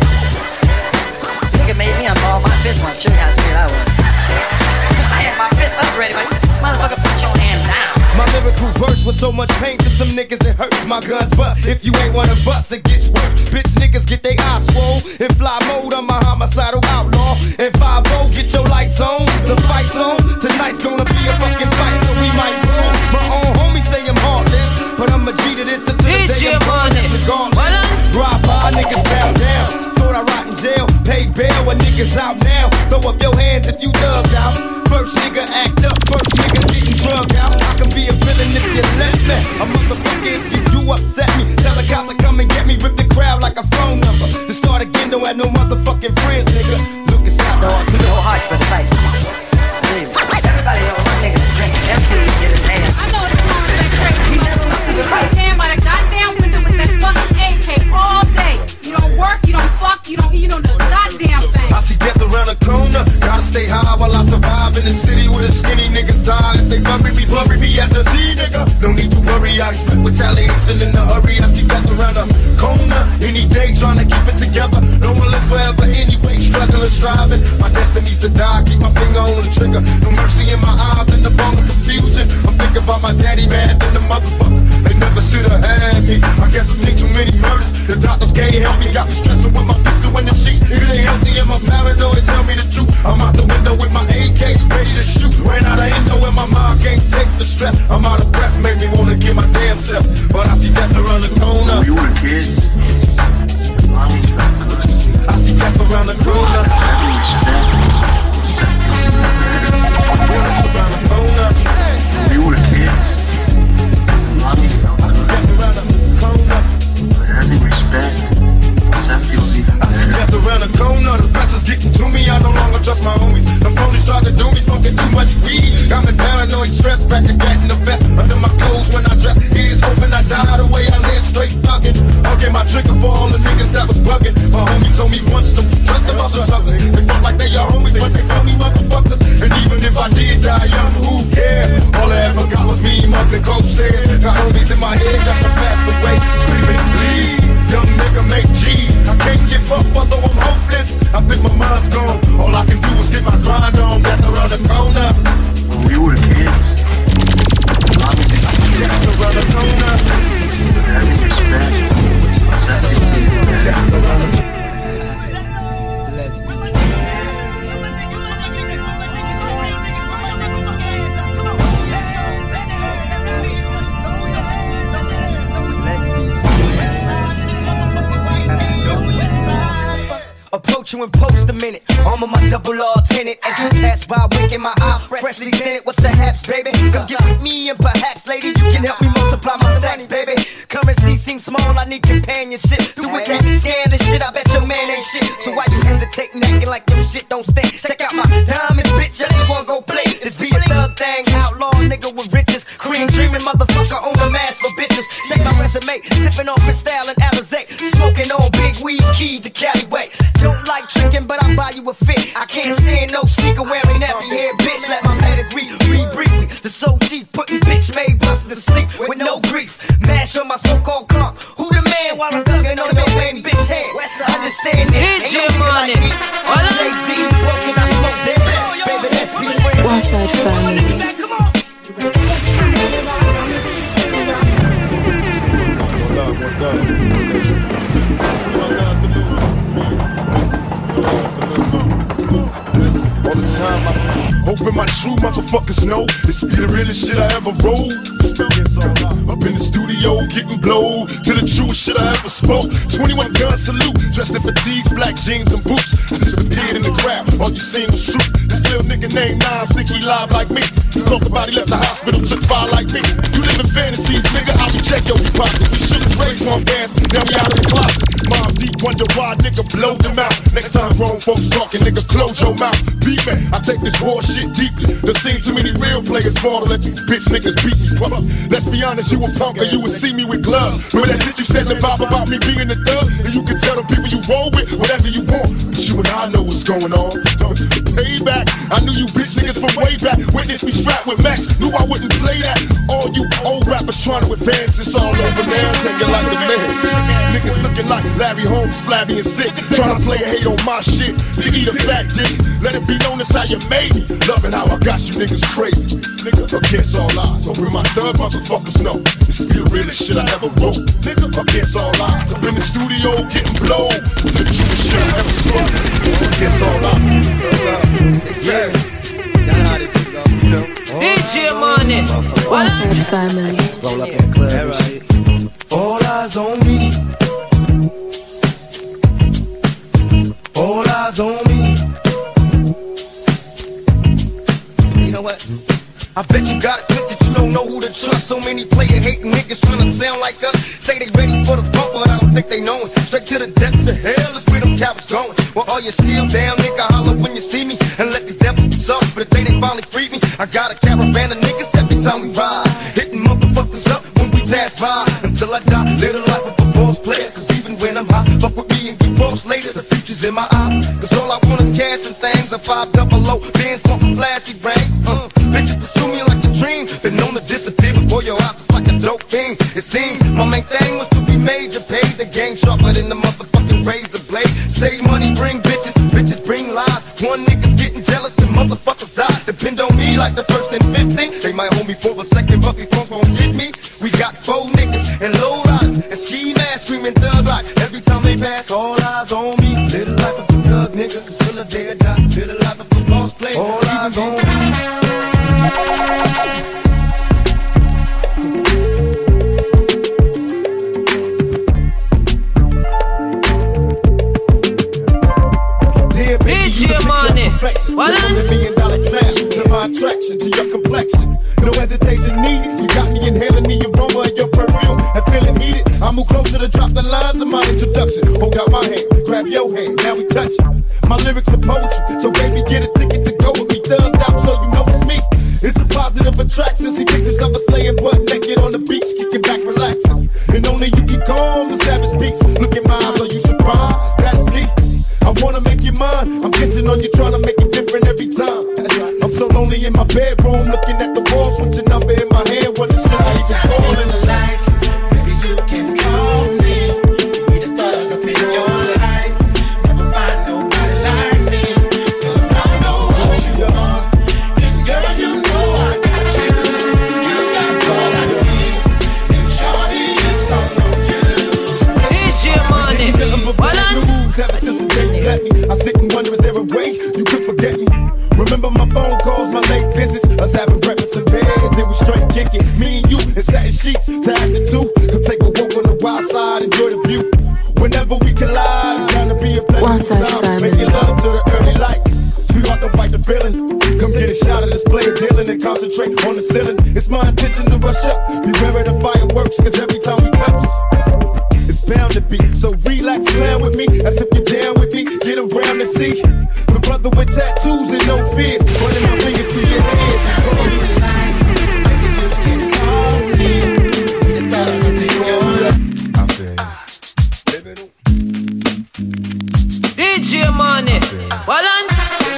Nigga made me unball my fist once. Sure how scared I was. I had my fist up ready. Like, motherfucker, put your hand down. My lyrical verse was so much pain to some niggas it hurts. My guns bust. If you ain't one of us, it gets worse. Bitch niggas get they eyes swole. In fly mode, I'm a homicidal outlaw. And five oh, get your lights on. The fight's on. Tonight's gonna be a fucking fight, so we might roll. My own homie say I'm heartless, but I'm a G to this until the day I'm gone. Drive by, niggas bow down. Thought I rot in jail, paid bail when niggas out now. Throw up your hands if you thugged out. First nigga act up, first nigga getting drugged out. I can be a villain if you let me. A motherfucker if you do upset me. Tell the cops to come and get me, rip the crowd like a phone number. To start again, don't have no motherfucking friends, nigga. Look, it's out the heart to no heart for the fight. Everybody knows my niggas drink. Everybody get his hand. I know it's wrong, that crazy. He never looked at the right hand by the goddamn window with that fucking ass. together. No one lives forever anyway, struggling, striving. My destiny's to die, keep my finger on the trigger. No mercy in my eyes, in the bone of confusion. I'm thinking about my daddy, man, and the motherfucker. They never should have had me. I guess I've seen too many murders. The doctors can't help me. Got me stressing with my pistol in the sheets. It ain't healthy and my paranoid. Tell me the truth. I'm out the window with my A K, ready to shoot. Ran out of endo and my mind can't take the stress. I'm out of breath, made me wanna kill my damn self. But I see death around the corner. We were kids. I see death around the corner. We were kids. But having respect, that feels even better. I see death around the corner. The pressure's getting to me. I no longer trust my homies. The phonies try to do me, smoking too much weed. Got me paranoid, stressed, back to getting the vest under my clothes when I dress. Here's hoping I die the way I live, straight thugging. Hugging my trigger for all the niggas that was bugging. My homie told me once to trust them off the suckers. They felt like they your homies, but they phony motherfuckers. And even if I did die young, who cares? All I ever got was me, mugs and coke stairs. Got homies in my head that done passed away, screaming please. Young nigga make G's. I can't give up although I'm hopeless. I think my mind's gone. All I can do is get my grind on. Death around the corner. We were kids. Death around the corner. Having respect, that feels even better. Approach you and post a minute. Arm of my double R tenant. As you pass by, winking my eye, freshly scented. What's the haps, baby? Come get with me and perhaps, lady, you can help me multiply my stacks, baby. Currency seems small, I need companionship. Do with that scan and shit, I bet your man ain't shit. So why you hesitating, acting like your shit don't stink? Check out my diamonds, bitch, anyone go play. This be a thug thing, outlaw nigga with riches. Cream dreaming motherfucker on the mask for bitches. Check my resume, sipping on Cristal and Alizé. Smoking on big weed, key to Callaway. Don't like tricking, but I'll buy you a fit. I can't stand no sneaker wearing nappy hair, bitch. Let my pedigree read briefly. The so cheap, putting bitch made busters to sleep with no grief. Mash on my so-called conk. Who the man while I'm thugging on your main bitch head? Understand this? D J Money. Jay-Z broken, I smoke dead. Baby, let's be friends. One Side Family. All the time I hoping my true motherfuckers know this be the realest shit I ever wrote. Up in the studio getting blowed to the truest shit I ever spoke. twenty-one gun salute, dressed in fatigues, black jeans and boots. Disappeared in the crowd, all you seen was truth. This little nigga named Nas think he live like me. He talk about he left the hospital, took fire like me. You live in fantasies, nigga, I should check your deposit. We shook Drake on dance, now we out of the closet. Mom deep wonder why nigga blow them out. Next time grown folks talking, nigga close your mouth. Beat me, I take this war shit deeply. There seem too many real players fall to let these bitch niggas beat me. Brother, let's be honest, you a punk or you would see me with gloves. Remember that shit you said the vibe about me being the thug? And you can tell the people you roll with whatever you want. But you and I know what's going on. Payback, I knew you bitch niggas from way back. Witness me strapped with Max, knew I wouldn't play that. All you old rappers trying to advance, it's all over now. Take it like the man. Niggas looking like Larry Holmes, flabby and sick. Trying to play a hate on my shit. You eat a fat dick, let it be known as how you made me. Loving how I got you niggas crazy. Nigga, against all odds. Hoping my thug motherfuckers know this be the realest shit I ever wrote. Nigga, against all odds. Up in the studio getting blowed to the truest shit I ever spoke. Against all odds. Yeah. You know. D J Money. One Side Family. Roll up in the club and shit. All eyes on me. All eyes on me. You know what? I bet you got it twisted, you don't know who to trust. So many player hating niggas trying to sound like us. Say they ready for the funk, but I don't think they know it. Straight to the depths of hell is where them cowards going. Well, all you still down, nigga, holler when you see me. And let these devils be soft, but if they didn't finally free me, I got a caravan of niggas every time we ride. Hitting motherfuckers up when we pass by. Until I die, live the life of a boss player. Cause even when I'm high, fuck with me and get boss later. The future's in my eyes. Cause all I want is cash and things. A five double O, bands wanting flashy rings. Uh, bitches pursue me like a dream. Been known to disappear before your eyes, it's like a dope thing. It seems my main thing was to be major, paid the game sharper than the motherfucking razor blade. Save money, bring bitches, bitches bring lies. One nigga's getting jealous and motherfuckers die. Depend on me like the first and fifteen. They might hold me for a second, but before gon' get me. We got four niggas and low riders and ski masks screaming thug life. Every time they pass, all eyes on me. Live the life of a thug nigga until the day I die. Live the life of a boss player. All eyes on me. D J Money, Balance. Million dollar smash to my attraction, to your complexion. No hesitation needed. You got me inhaling the aroma of your perfume and feeling heated. I move closer to drop the lines of my introduction. Hold out my hand, grab your hand, now we touch it. My lyrics are poetry, so baby get a ticket to go with me. Thugged out, so you know it's me. It's a positive attraction. See pictures of us laying butt naked on the beach, kicking back, relaxing. And only you can calm the savage beats. Look in my eyes, are you surprised? That is me. I wanna make you mine. I'm kissing on you, trying to make it different every time. I'm so lonely in my bedroom, looking at the walls with your number in my hand. Wonder should I even call in the life? Maybe you can call me. You be the thug up in your life. Never find nobody like me. Cause I know what you are. And girl, you know I got you. You got all I need. And shorty, it's all on you. D J Money, Balance. Ever since the day you let me, I sit and wonder, is there a way you could forget me? Remember my phone calls, my late visits, us having breakfast in bed, then we straight kick it. Me and you in satin sheets, tag the two. Come take a walk on the wild side, enjoy the view. Whenever we collide, it's bound to be a pleasure. One side family. Making love to the early light. Sweetheart, don't fight the feeling. Come get a shot of this player dealing and concentrate on the ceiling. It's my intention to rush up. Beware of the fireworks, cause every time we touch it, it's bound to be. So relax, plan with me, as if you're down with me. Get around and see the brother with tattoos and no fears, running my fingers through your hands. D J Money, Balance.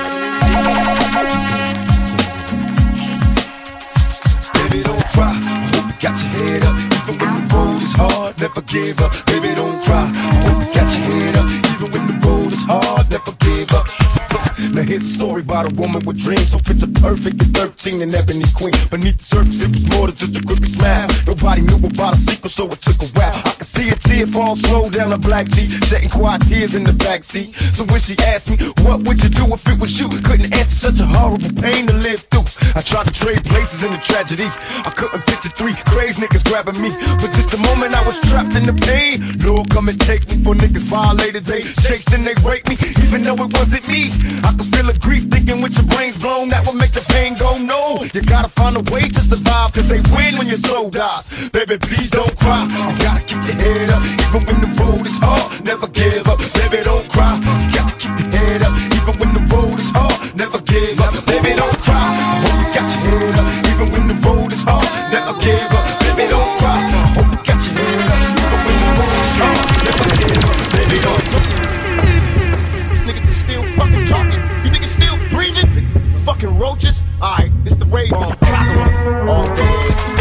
Baby, don't cry. I hope you got your head up, even when the road is hard. Never give up. Baby, don't cry. I hope you got your head up, even when the road is hard. Never give up. Now here's a story about a woman with dreams, so picture perfect at thirteen, an ebony queen. Beneath the surface, it was more than just a crooked smile. Nobody knew about a secret, so it took a while. I could see a tear fall slow down a black G, shedding quiet tears in the backseat. So when she asked me, what would you do if it was you? Couldn't answer, such a horrible pain to live through. I tried to trade places in the tragedy. I couldn't picture three crazy niggas grabbing me. For just a moment I was trapped in the pain. Lord, come and take me, for niggas violated. They chased and they raped me, even though it wasn't me. I could feel the grief thinking with your brains blown, that would make the pain go. No, you gotta find a way to survive, cause they win when your soul dies. Baby, please don't cry. You gotta keep your head up, even when the road is hard. Never give up. Baby, don't cry. You got to keep your head up, even when the road is hard. Never give up. Baby, don't cry. I hope you got your head up, even when the road is hard. Never give up. Baby, don't cry. I hope you got your head up, even when the road is hard. Never give up. Baby, don't cry. Niggas still fucking talking. You niggas still breathing. Fucking roaches. Alright, it's the rave. All day.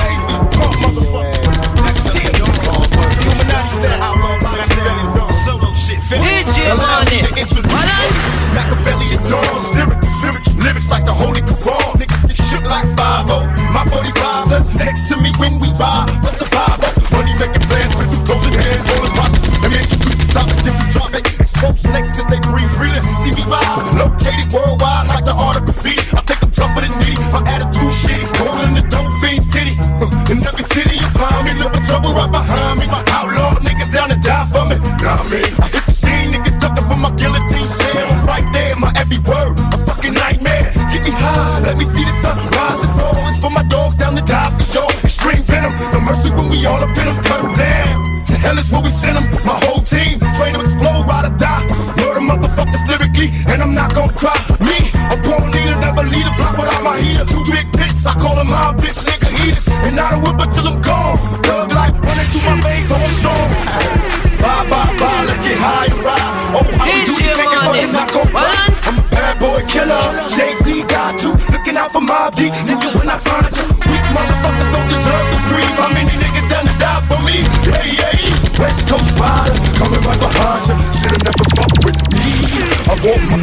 D J Money, Balance. Machiavelli is gone. Spirit, spiritual lyrics like the Holy Quran. Niggas get shook like five oh. My forty-five lives next to me when we ride. But survival, money making plans with you closing hands on the pocket. And make you keep the top and then we drop it. Folks next as they breathe freely. See me ride. Located worldwide like the article C. I think I'm tougher than nitty. My attitude shit. Rolling the dope fiend's titty. In every city you find me, look for trouble right behind me. My outlaw niggas down to die for me. Nah, me. I hit the scene, niggas stuck up on my guillotine stand. I'm right there, my every word, a fucking nightmare. Get me high, let me see the sun rise and fall. It's for my dogs down to die for sure. Extreme venom, no mercy when we all up in them, cut them down. To hell is where we send them, my whole team. Train them explode, ride or die. Murder motherfuckers lyrically, and I'm not gon' cry. Me, a born leader, never lead a block without my heater. Two big pits, I call them my bitch nigga heaters. And I don't whip it till I'm gone. Thug life running through my veins, so I'm strong. Bye, bye, bye, let's get high and ride. Oh, how we do these niggas, but it's not gon' fly. I'm a bad boy killer, Jay-Z got to. Looking out for Mob Deep, nigga, when I find you. Weak motherfuckers don't deserve to breathe. How many niggas done to die for me? Yeah, yeah. West Coast rider, coming right behind you. Should've never fucked with me. I want my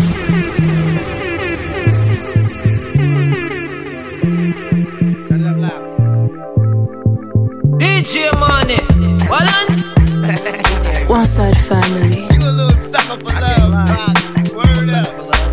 D J Money, balance. One Side Family. You a little sucker for love. Word up.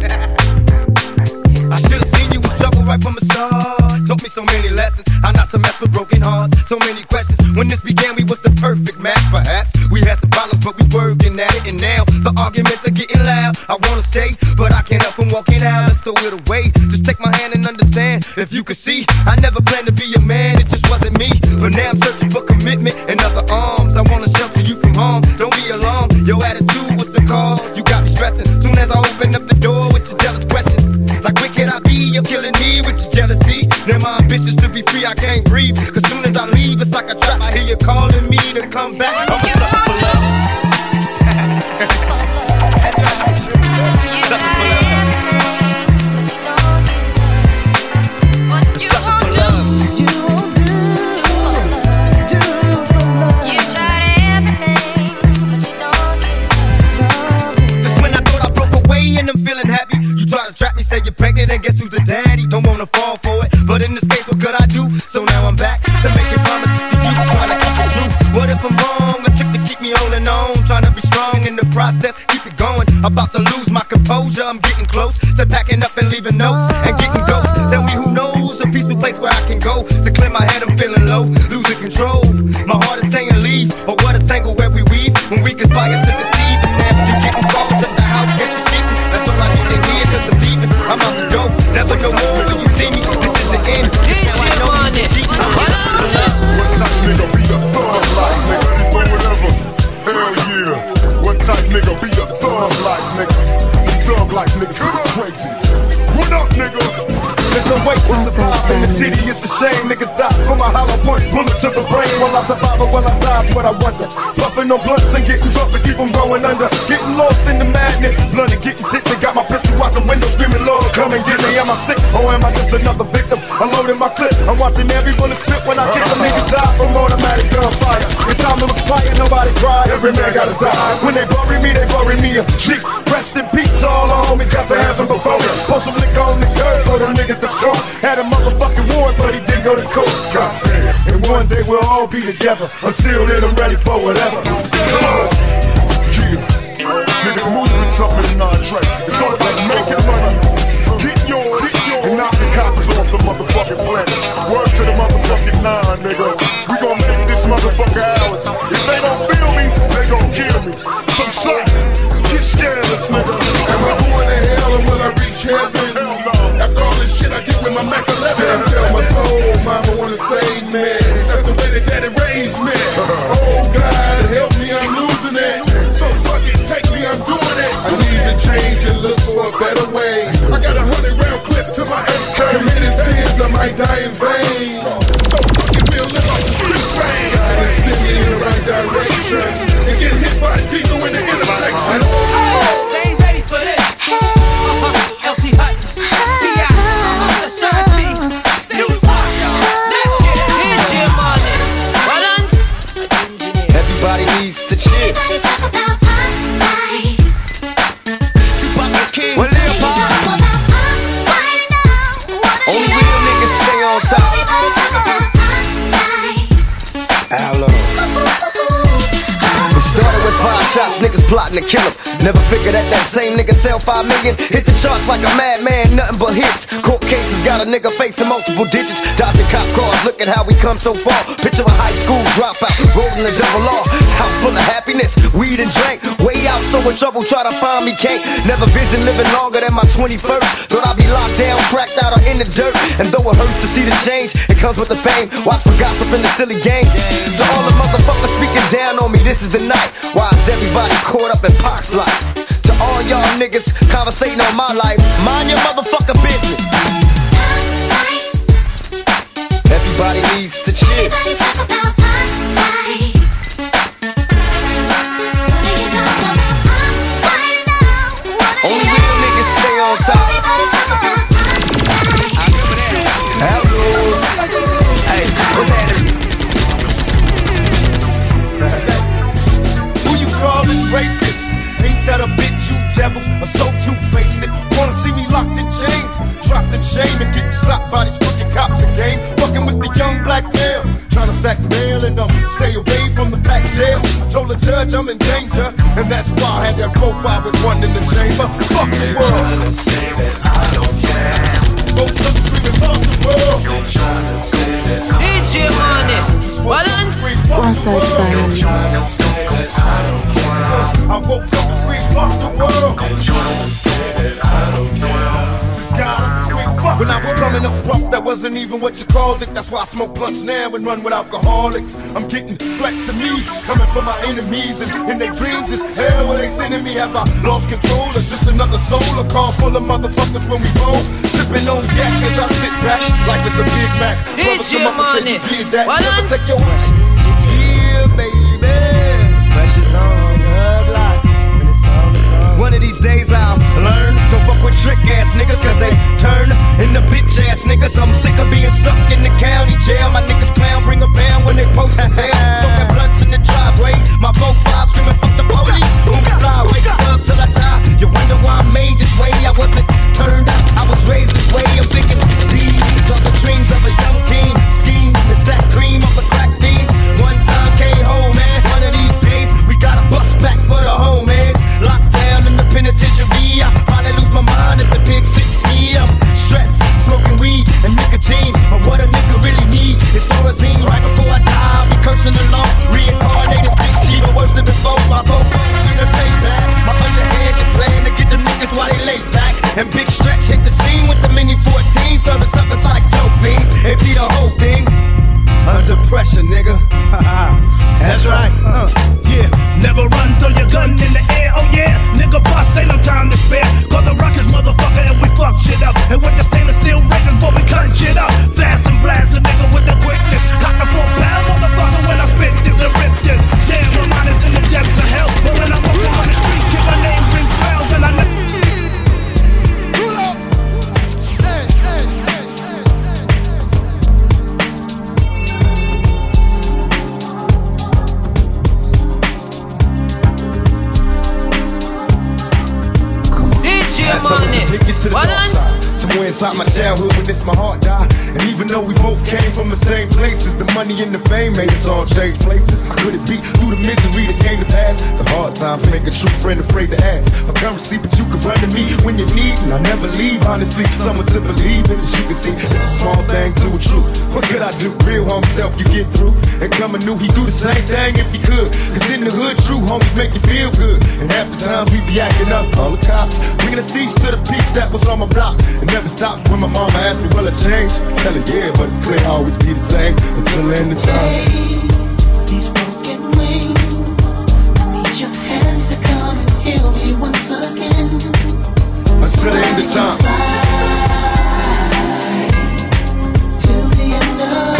I should've seen you was trouble right from the start. Taught me so many lessons, how not to mess with broken hearts. So many questions. When this began, we was the perfect match. Perhaps we had some problems, but we working at it. And now the arguments are getting loud. I wanna stay, but I can't help from walking out. Let's throw it away. Just take my hand and understand. If you could see, I never planned to be a man. It just wasn't me. But now I'm searching for commitment and other arms. I wanna shelter you from harm. Don't be alarmed. Your attitude was the cause. You got me stressing. Soon as I open up the door with your jealous questions. Like where can I be? You're killing me with your jealousy. Now my ambitions to be free, I can't breathe. Cause soon as I leave, it's like a trap. I hear you calling me to come back. I'm a sucker for love. Sucker for love. Trap me, say you're pregnant, and guess who's the daddy? Don't wanna fall for it, but in this case, what could I do? So now I'm back to making promises to you, trying to keep it true. What if I'm wrong? A trick to keep me holding on, trying to be strong in the process, keep it going. About to lose my composure, I'm getting close to packing up and leaving notes and getting ghosts. Tell me who knows a peaceful place where I can go to clear my head. I'm feeling low, losing control. My heart is saying leave, or what a tangle where we weave when we conspire to deceive. And now you getting calls at the house, guess you're getting. That's all I need to hear, cause I'm leaving. I'm out the door, never no more when you see me. This is the end. Now I know you cheat. What type nigga be a thug like nigga? Ready for whatever? Hell yeah. What type nigga be a thug like nigga? The thug like niggas are crazy. What up, nigga? There's no way to survive in the city, it's a shame. Niggas die from a hollow point, bullet to the brain. While I survive or will I die is what I wonder. Puffing on blunts and getting drunk to keep them going under. Getting lost in the madness, blood and getting tipsy. Got my pistol out the window screaming, Lord, come and get me. Am I sick or am I just another victim? I'm loading my clip, I'm watching every bullet spit. When I get some niggas die from automatic gunfire. It's time to expire, nobody cry, every man gotta die. When they bury me, they bury me a cheek. Rest in peace to all our homies, got to heaven before me. Post some lick on the curb for them niggas that's strong. Had a motherfucking warrant, but he didn't go to court. God damn. And one day we'll all be together. Until then, I'm ready for whatever. Come on. Yeah. Niggas moving something in non-track. It's all about making money. Getting yours. And knocking coppers off the motherfucking planet. Word to the motherfucking nine, nigga. We gon' make this motherfucker ours. If they don't feel me, they gon' kill me. So son, get scared of this nigga. Am I going to hell or will I reach heaven? Hell no. After all this shit I did with my Mac eleven, did I sell my soul? Mama wanna save me. That's the way that daddy raised me. Oh God, help me, I'm losing it. So fucking take me, I'm doing it. I need to change and look for a better way. I got a hundred round clip to my A K. Committed sins, I might die in vain. So fucking we'll live off the street fame. God is send me in the right direction and get hit by a diesel in the intersection. Oh, they ain't ready for this. Uh-huh. L T Hut, T I, uh-huh. Ashanti, New York, let's get it. D J Money, balance. Everybody needs to chill. Everybody talk about us, right? Tupac the King. Well, they talk about us, right now. What Only real niggas stay on top. Everybody talk about us, right? How long? It started with five shots, niggas plotting to kill him. Never figured that that same nigga sell five million. Hit the charts like a madman, nothing but hits. Court cases got a nigga facing multiple digits. Dodging cop cars, look at how we come so far. Picture a high school dropout, rolling a double R. House full of happiness, weed and drink. Way out, so in trouble, try to find me, can't. Never vision living longer than my twenty-first. Thought I'd be locked down, cracked out, or in the dirt. And though it hurts to see the change, it comes with the fame. Watch for gossip in the silly game. To all the motherfuckers speaking down on me, this is the night. Why is everybody caught up in Pac's life? To all y'all niggas conversating on my life, mind your motherfucking business. Everybody needs to chill. Everybody talk about us, right? Only real niggas stay on top. Everybody talk about us, right? I remember that. Outlaws. Hey, what's happening? devils are so two-faced. Wanna see me locked in chains, dropped in shame, and getting slapped by these crooked cops again. Fucking with the young black male, trying to stack mail and um, stay away from the back jails. I told the judge I'm in danger, and that's why I had that four five and one in the chamber. Fuck the world. Trying to say that I don't care. Both up screaming, fuck the world. You're trying to say that I D J Money, balance. One Side Family. trying to say that I don't care. I woke up and screamed, fuck the world. You're trying to say that I don't care. Just got up and screamed, fuck. When I was coming up rough, that wasn't even what you called it. That's why I smoke blunts now and run with alcoholics. I'm getting flex to me, coming from my enemies, and in their dreams is hell when they sending me. Have I lost control or just another soul? A car full of motherfuckers when we roll, sipping on yak as I sit back. Life is a Big Mac. D J Money, Never take your Yeah, baby. Pressure's on the block. When it's on, it's on. One of these days I'll learn. Don't fuck with trick ass niggas, cause they turn into bitch ass niggas. I'm sick of being stuck in the county jail. My niggas clown, bring a pound when they post a bail. Smoking blunts in the driveway. My four five screaming, fuck the police. Boom, fly, wake up till I die. You wonder why I made this way. I wasn't turned out, I was raised this way. I'm thinking these are the dreams of a young teen. Scheme and stack cream of a crack fiends. One time came home, man. One of these days we gotta bust back for the homies. Locked down in the penitentiary. I probably lose my mind if the pig sits me. I'm stressed, smoking weed and nicotine. But what a nigga really need is Thorazine. Right before I die, I'll be cursing the law. Reincarnated thanks to the worse than before. My vocals gonna pay back. My underhanded plan to get them niggas while they lay back. And Big Stretch hit the scene with the mini fourteen. Serving suckers like dope fiends. It be the whole thing under pressure, nigga. That's right. Uh, yeah, never run, throw your gun in the air. Oh yeah, nigga, boss ain't no time to spare. Call the Rockets, motherfucker, and we fuck shit up. And with the stainless steel razors, boy, we cut shit up. Fast and blast a nigga with the quickness. Cock a four pound, motherfucker, when I spit this and rip this. Damn, my mind is in the depths of hell. But when I'm walking on the street, keep my name ring bells, and I know. Somewhere inside my childhood when it's my heart die. And even though we both came from the same places, the money and the fame made us all change places. How could it be through the misery that came to pass? The hard times make a true friend afraid to ask for currency, but you can run to me when you need, and I never leave. Honestly, someone to believe in, as you can see, it's a small thing to a truth. What could I do? Real homies help you get through. And coming new, he do the same thing if he could. Cause in the hood, true homies make you feel good. And half the times we be acting up, call the cops. Bringing a cease to the peace that was on my block. It never stops when my mama asks me, will I change? I tell her, yeah, but it's clear I always be the same until the end of time. These broken wings, I need your hands to come and heal me once again. Until the end of time. Till the end of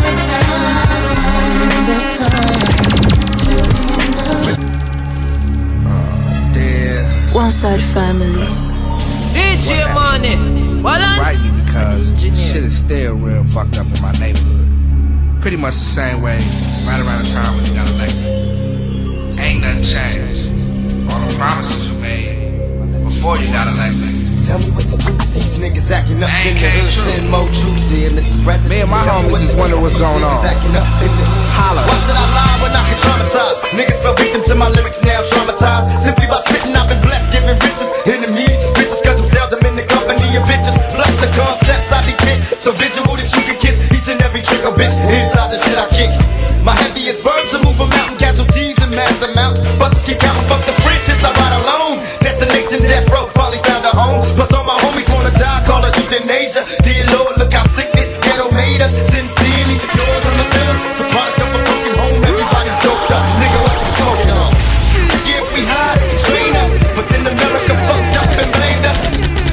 time. Till the end of time. Oh, dear. One Side Family. D J Money, balance. Right, because shit is still real fucked up in my neighborhood. Pretty much the same way, right around the time when you got elected. Ain't nothing changed. All the promises you made before you got elected. Tell me what the these niggas acting up in the hood. Send more truth, dear Mister President. Me and my homies just wonder what's going on. Holla. Why should I lie when I can traumatize? Niggas fell victim to my lyrics, now traumatized. Simply by spitting, I've been blessed, giving riches. Enemies, suspicious, cause I'm seldom in the company of bitches. Plus the concepts I be kick, so visual that you can kiss each and every trick or bitch inside the shit I kick. My heaviest verbs will move a mountain, casualties in mass amounts. Brothers keep counting, fuck the friendships I ride alone. Destination death row, finally found a home. Plus all my homies wanna die, call it euthanasia. Dear Lord, look how sick this ghetto made us. Sincerely, the doors on the middle. The product of a broken home, everybody's doped up. Nigga, what you smoking on? Yeah, we hide, train us, but then America fucked up and blamed us.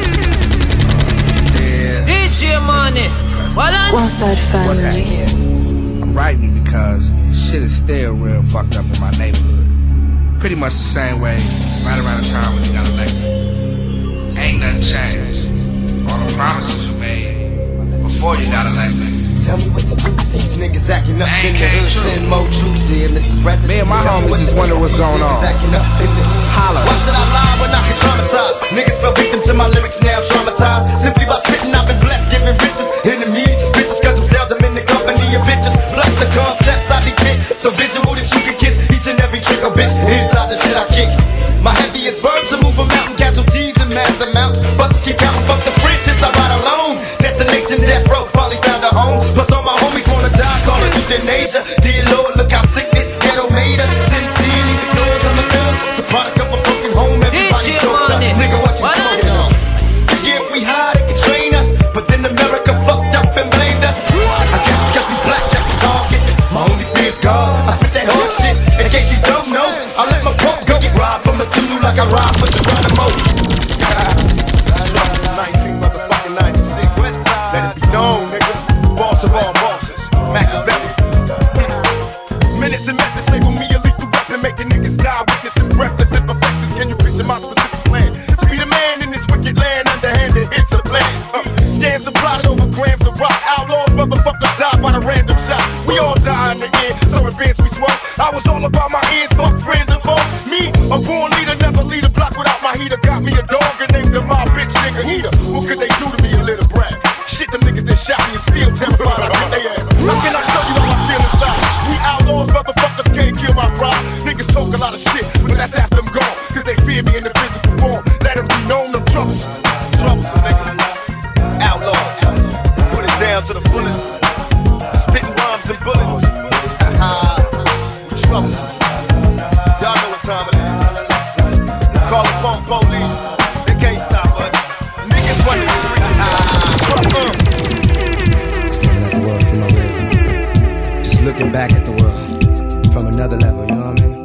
D J Money, balance. One Side Family. I'm writing because shit is still real fucked up in my neighborhood. Pretty much the same way, right around the time when you got elected. Ain't nothing changed. All the promises you made before you got elected. Tell me what the these niggas acting up in the hood. Send more truth, dear Mister President. Me and my homies just wonder what's going on. Holla. Why should I lie when I can traumatize? to you like I ride for Geronimo. nineteen motherfucking ninety-six. Let it be known, nigga. Boss of all bosses. Machiavelli. Minutes and methods label me a lethal weapon, making niggas die, weakness and breathless imperfections. Can you picture my specific plan? To be the man in this wicked land, underhanded, it's a plan. Uh, scams are plotted over grams of rock. Outlaws, motherfuckers die by the random shot. We all die in the end, so advance we smoke. I was all about my ends, fuck friends and foes. Me, a born leader, never lead a block without my heater. Got me a dog and named him my bitch nigga Heater. What could they do to me, a little brat? Shit, them niggas that shot me and still terrified I hit they ass. How can I show you how I feel inside? We outlaws, motherfuckers can't kill my pride. Niggas talk a lot of shit, but that's after them gone. Cause they fear me in the physical form. Let them be known, them troubles. Troubles, niggas. Outlaws. Put it down to the fullest. Spitting rhymes and bullets. Ha troubles. Y'all know what time it is. Call the punk police. They can't stop us. Niggas running the street. Just looking back at the world from another level, you know what I mean?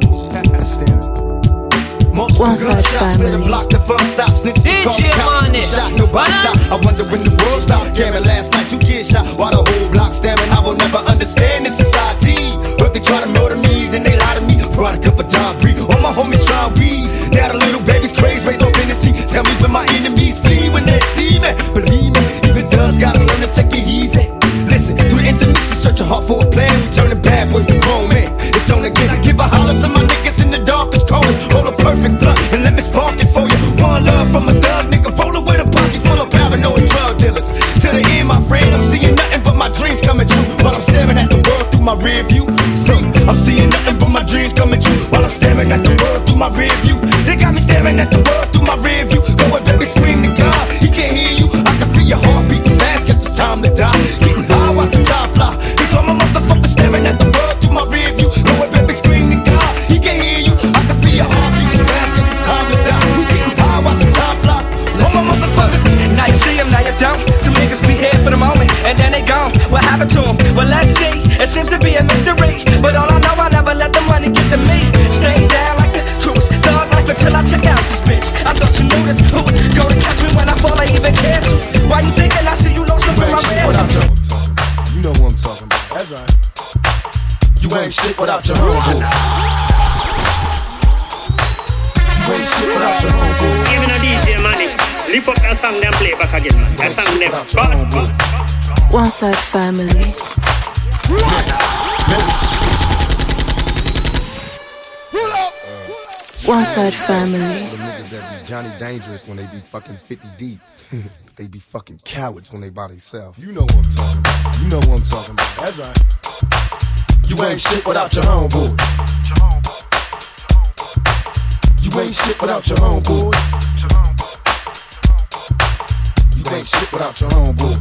Most One side family. Block the fun stop, snitches call the cops, shot, nobody stop. I wonder when the world stopped. Cameron last night, two kids shot while the whole block staring. I will never understand this society. But they try to murder me, then they lie to me. Product of a John Bree, all my homies try weed. Now the little baby's crazy, raised on fantasy. Tell me when my enemies flee when they see me. Believe me, even does gotta learn to take it easy. Listen, through the intimacy, search a heart for a plan. We turning bad boys to grown men. It's on again. Give a holler to my niggas in the darkest corners. Roll a perfect blunt and let me spark it for you. One love from a thug nigga, rolling with a posse full of paranoid drug dealers. Till the end, my friends, I'm seeing nothing but my dreams coming true. While I'm staring at the world through my rear view. See, I'm seeing nothing but my dreams coming true. While I'm staring at the world through my rear view. They got me staring at the world through my rear view. Go and baby, scream to God, he can't hear you. I can feel your heart beating fast, guess it's time to die. Getting high, watching time fly. It's all my motherfuckers staring at the world through my rear view. Go and baby, scream to God, he can't hear you. I can feel your heart beating fast, guess it's time to die. We getting high, watching time fly. All my motherfuckers. Now you see them, now you don't. Some niggas be here for the moment, and then they gone. What happened to them? Well, let's see. It seems to be a mystery, but all I know, I never let the money get to me. Stay down like the truest thug life until I check out this bitch. I thought you knew this. Who would go to catch me when I fall? I even care to. Why you thinking I see you lost up in my rear? You know what I'm talking about. That's right. You ain't shit without your homeboy. You ain't shit without your homeboy. Give me no D J money. Lift up that song, then play back again, man. That song, then. One side family. One side family. The niggas that be Johnny Dangerous when they be fucking fifty deep. But they be fucking cowards when they by themselves. You know what I'm talking about. You know what I'm talking about. That's right. You ain't shit without your homeboys. You ain't shit without your homeboys. You ain't shit without your homeboys.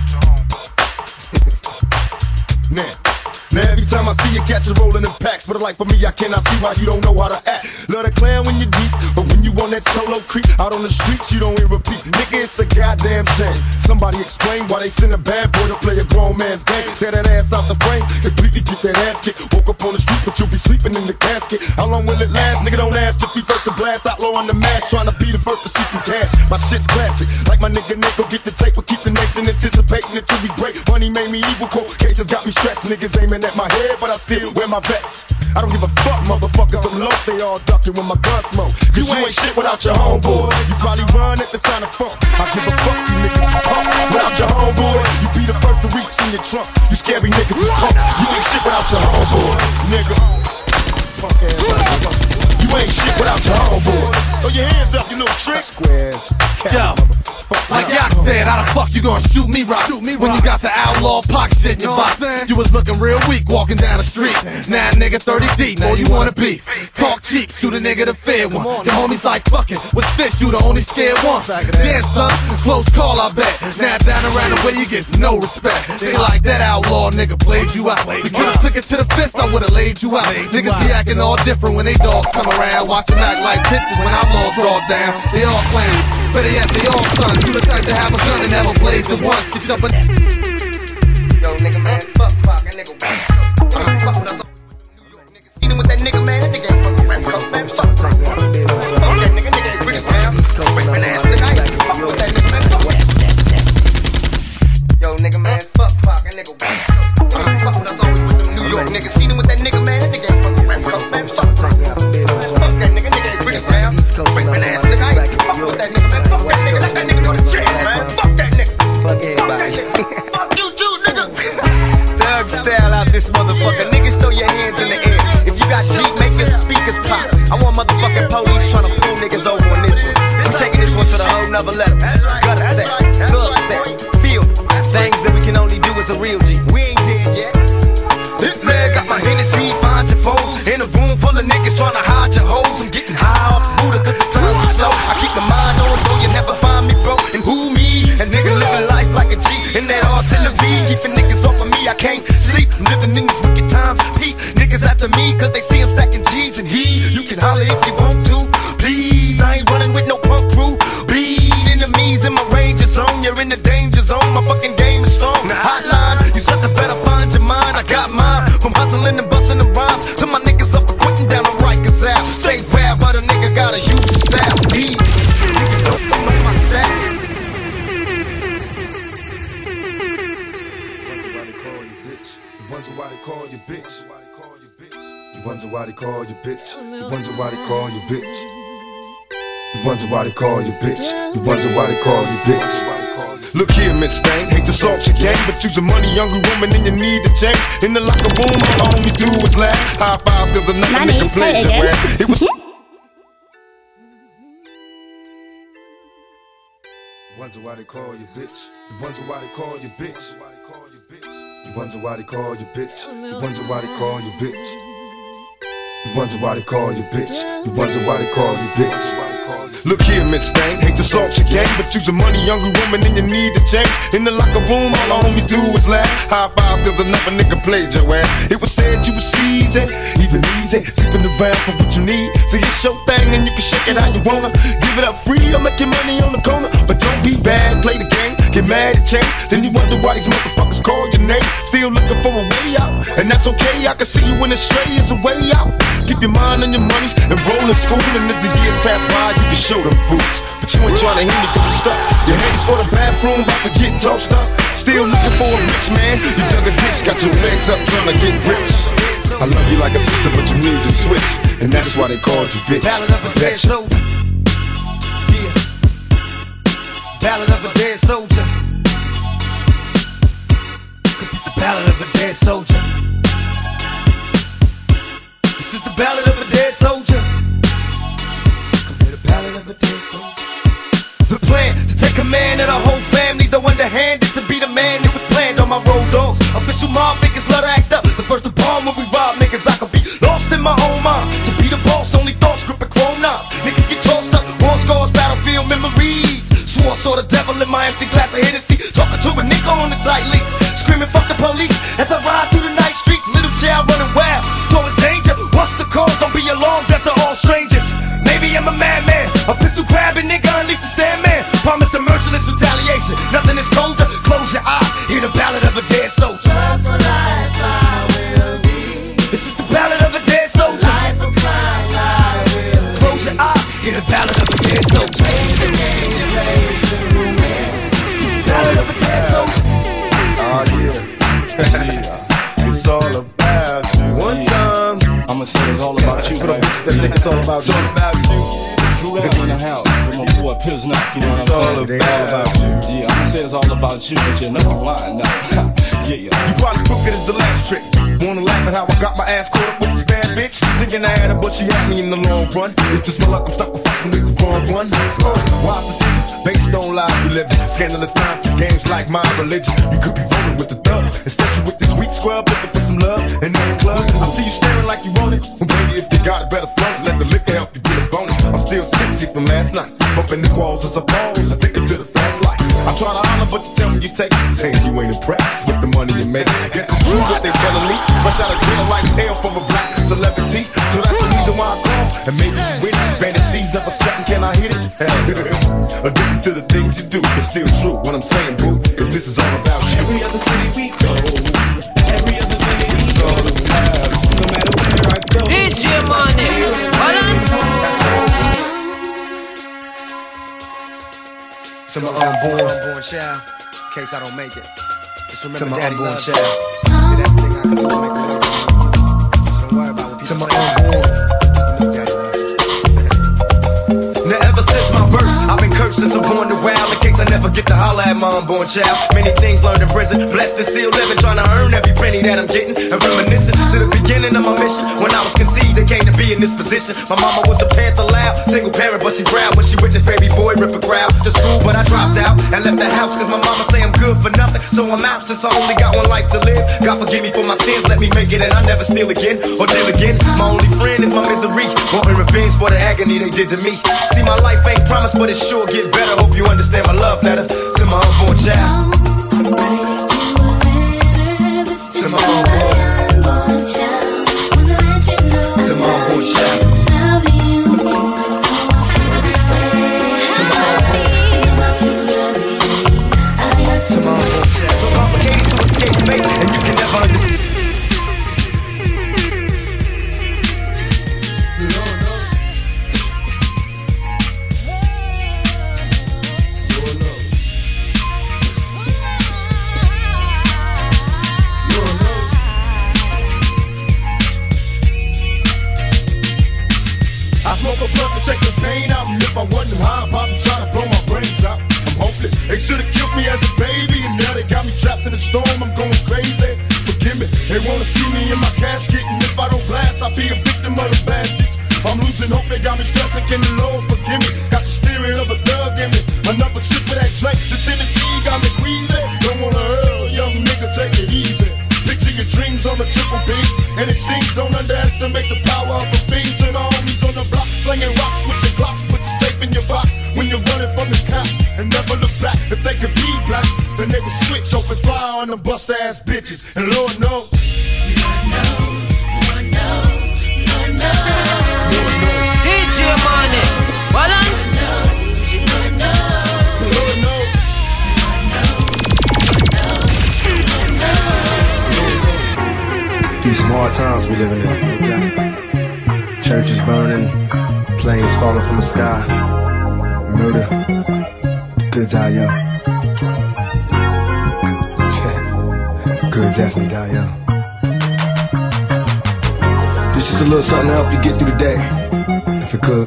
Now, now every time I see you catch you rolling in packs, for the life of me I cannot see why you don't know how to act. Love to clown when you're deep, but when you on that solo creep out on the streets, you don't hear repeat. Nigga, it's a goddamn shame. Somebody explain why they send a bad boy to play a grown man's game. Tear that ass out the frame, completely get that ass kicked. Woke up on the street, but you'll be sleeping in the casket. How long will it last? Nigga, don't ask, just be first to blast. Outlaw on the mask, trying to be the first to see some cash. My shit's classic, like my nigga Nick, go get the tape, but keep the nation anticipating it to be great. Money made me evil, cold cases got me stressed. Niggas aiming at my head, but I still wear my vest. I don't give a fuck, motherfuckers, I'm low, they all ducking when my gun smoke. You ain't shit without your homeboys. You probably run at the sound of funk. I give a fuck, you niggas punk. Without your homeboys, you be the first to reach in your trunk. You scary niggas is punk. You ain't shit without your homeboys, nigga. Punk ass motherfucker. You ain't shit without your homeboys. Throw your hands up, you little trick. Squares. Yo, like Yak said, how the fuck you gonna shoot me rock? Shoot me when you got the outlaw pock shit in your box? You was looking real weak walking down the street. Now nigga thirty deep, boy you wanna beef. Talk cheap, shoot a nigga the fair one. Your homies like fucking, with this you the only scared one. Damn son, close call I bet. Now down around the way you get no respect. They like that outlaw nigga played you out. You could've took it to the fist, I would've laid you out. Niggas be acting all different when they dogs come around. Watch them act like bitches when outlaws draw down. They all clowns, better yet they all sons. You the type to have a gun and never blaze it once. Get up and yo, nigga, man, fuck, fuck, that nigga, fuck with us. New York niggas, eating with that nigga, man, that nigga ain't from the West Coast, man, fuck, fuck. tripping ass nigga. I ain't fuck with that nigga, man. Fuck that nigga. Let that nigga go to jail, man. Fuck that nigga. Fuck everybody. Fuck you too, nigga. Thug style out this motherfucker. Niggas throw your hands in the air. If you got Jeep, make your speakers pop. I want motherfucking police trying to pull niggas over on this one. I'm taking this one to the whole nother level. Gutter step, thug step, feel things that we can only do as a real G. We ain't dead yet. This man got my Hennessy, find your foes. In a room full of niggas trying to hide your hoes. I'm getting high off Buddha cause the time is slow. I keep my mind on though you never find me broke. And who me? And niggas living life like a G. In that artillery, keeping niggas off of me. I can't sleep, I'm living in these wicked times. Pete, niggas after me cause they see I'm stacking G's. And he, you can holler if you want to. Please, I ain't running with no punk crew. Bleed enemies in my ranger zone. You're in the danger zone, my fucking game is strong. Hotline, you suckers better find your mind. I got mine, from hustling and busting the rhymes to my niggas up for quitting down the Rikers out. Stay rare, but a nigga gotta use his style. These niggas don't fuck with my style. Wonder why they call you bitch. You wonder why they call you bitch. You wonder why they call you bitch. You wonder why they call you bitch. You wonder why they call you bitch. Look here, Miss Stain, hate to salt your game, but you's a money-hungry woman and you need to change. In the locker room, all the homies do is laugh. High fives cause another nigga played your ass. It was. Wonder why they call you bitch. You wonder why they call you bitch. You wonder why they call you bitch. You wonder why they call you bitch. You wonder why they call you bitch. You wonder why they call you bitch. Look here, Miss Stain, hate to salt your game, but you's a money-hungry woman and you need to change. In the locker room, all the homies do is laugh. High fives cause another nigga played your ass. It was said you was easy, even easy, sleeping around for what you need. So it's your thing and you can shake it how you wanna. Give it up free or make your money on the corner. But don't be bad, play the game, get mad at change. Then you wonder why these motherfuckers call your name. Still looking for a way out, and that's okay. I can see you when the stray is a way out. Keep your mind on your money and roll in school. And as the years pass by, you can show them fruits. But you ain't trying to hear me cause you're stuck. You're heading for the bathroom, about to get tossed up. Still looking for a rich man. You dug a ditch, got your legs up trying to get rich. I love you like a sister, but you need to switch. And that's why they called you bitch. Ballad of a dead soldier. Yeah. Ballad of a dead soldier. Cause it's the ballad of a dead soldier. This is the ballad of a dead soldier. Come hear the ballad of a dead soldier. The plan to take command of the whole family, though underhanded to be the man that was planned on my road dogs. Official mob niggas love to act up. The first to bomb when we rob niggas, I could be lost in my own mind. To be the boss, only thoughts gripping chrome knives. Niggas get tossed up, war scars, battlefield memories. Swore saw the devil in my empty glass of Hennessy. Talking to a nigga on the tight leaks, screaming fuck the police as I ride through the night streets. Little child running wild, towards danger. What's the cause? Don't be alarmed after all strangers. Maybe I'm a madman, a pistol grabbing nigga, unleash the Sandman. Promise a merciless retaliation. Nothing is colder. Close your eyes, hear the ballad of a dead soldier. Life for life I will be. This is the ballad of a dead soldier. Life for crime I will be. Close your eyes, hear the ballad of a dead soldier. This is the ballad of a dead soldier. Oh yeah. It's all about you. One time I'ma say it's all about you. Put a bitch that think it's all about you. It's all about you. Drew out in the house with my boy Pilsner. You know what I'm saying? It's all about you. Yeah, I'ma say it's all about you, but you're not lying now. Yeah, yeah. You probably took it as the last trick. Wanna laugh at how I got my ass caught up with this bad bitch? Thinking I had her, but she had me in the long run. It's just my luck, I'm stuck with fucking with the wrong one. Wild decisions, based on lies we live in. Scandalous times, it's games like my religion. You could be rolling with the thug. Instead you with this weak scrub, looking for some love in the club. I see you staring like you want it. Well, baby, if you got it, better float it. Let the liquor help you get a bonus. I'm still tipsy from last night. Bumping the walls as I pause, addicted to the fast life. I try to holler, but you tell me you take it. Saying you ain't impressed with the money you make. Guess it's true that they telling me. But y'all get like hell from a black celebrity. So that's the reason why I call. And maybe you win. Fantasies of a second, can I hit it? Addicted to the things you do. It's still true what I'm saying, boo. Cause this is all about you. Every other city we go, every other city we go, no matter where I go. D J Money, balance. To my unborn, unborn child, in case I don't make it. Just remember to my daddy unborn child. Did everything I could do to make it. Don't worry about what people say. To my unborn, you know daddy loves. since my birth. I've been cursed since I'm born to wild. In case I never get to holler at my unborn child. Many things learned in prison. Blessed and still living, trying to earn every penny that I'm getting. And reminiscing to the beginning of my mission. When I was conceived, they came to be in this position. My mama was a panther loud, single parent, but she proud when she witnessed baby boy rip a crowd to school. But I dropped out and left the house cause my mama say I'm good for nothing. So I'm out since I only got one life to live. God forgive me for my sins, let me make it and I never steal again or deal again. My only friend is my misery, wanting revenge for the agony they did to me. See, my life ain't promised, but it sure gets better. Hope you understand my love letter to my unborn child. To my unborn child. To my unborn child. So complicated to escape fate, and you can never understand. I smoke a blunt to take the pain out, and if I wasn't high, I'd probably try to blow my brains out. I'm hopeless. They should've killed me as a baby, and now they got me trapped in the storm. I'm going crazy. Forgive me. They wanna see me in my casket, and if I don't blast, I'll be a victim of the bastards. I'm losing hope. They got me stressing. Can the Lord forgive me? Got the spirit of a thug in me. Another sip of that drink. The Tennessee got me queasy. Don't wanna hurl, young nigga, take it easy. Picture your dreams on a triple B, and it seems don't underestimate the power of a fiend. To the homies on the block, slinging rocks with your Glock, put the tape in your box when you're running from the cop, and never look back. If they could be black, then they would switch, open fire on them bust ass bitches. And Lord knows, Lord knows, Lord knows, Lord knows. D J Money, balance. Lord knows, Lord knows. These some hard times we living in, okay? Churches burning, planes falling from the sky, murder, good die young. Good definitely die young. This is a little something to help you get through the day, if it could.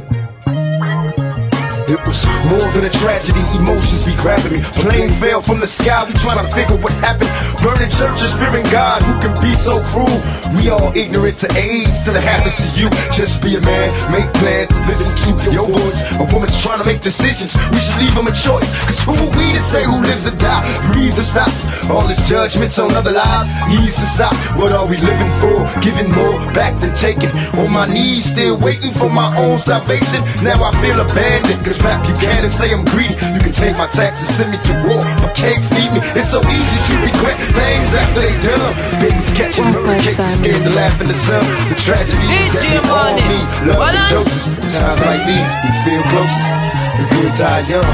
It was more than a tragedy, emotions be grabbing me. Plane fell from the sky, we trying to figure what happened. Burning churches, fearing God, who can be so cruel? We all ignorant to AIDS till it happens to you. Just be a man, make plans, listen to your voice. A woman's trying to make decisions, we should leave them a choice. Cause who are we to say who lives or die? Breathes or stops, all this judgments on other lives needs to stop. What are we living for? Giving more back than taking. On my knees, still waiting for my own salvation. Now I feel abandoned, cause rap you can and say I'm greedy. You can take my taxes, send me to war, but can't feed me. It's so easy to regret things after they done. Babies catching murder cases, scared to laugh in the sun. The tragedy is that we all need love and doses. Times like these, we feel closest. The good die young.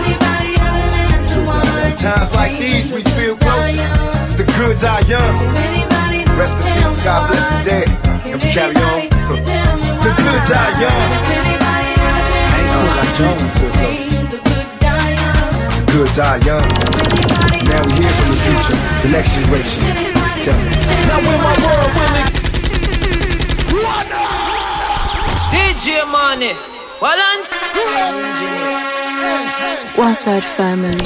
Times like these, we feel closest. The good die young. Rest in peace, God bless the dead. And we carry on. The good die young. Like Jones, the good die young. Now we hear from the future, the next generation. Tell me. Now when my world really D J Money, balance. One Side Family.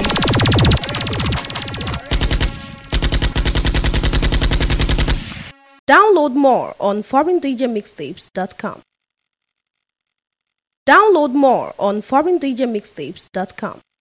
Download more on foreign d j mixtapes dot com. Download more on foreign d j mixtapes dot com.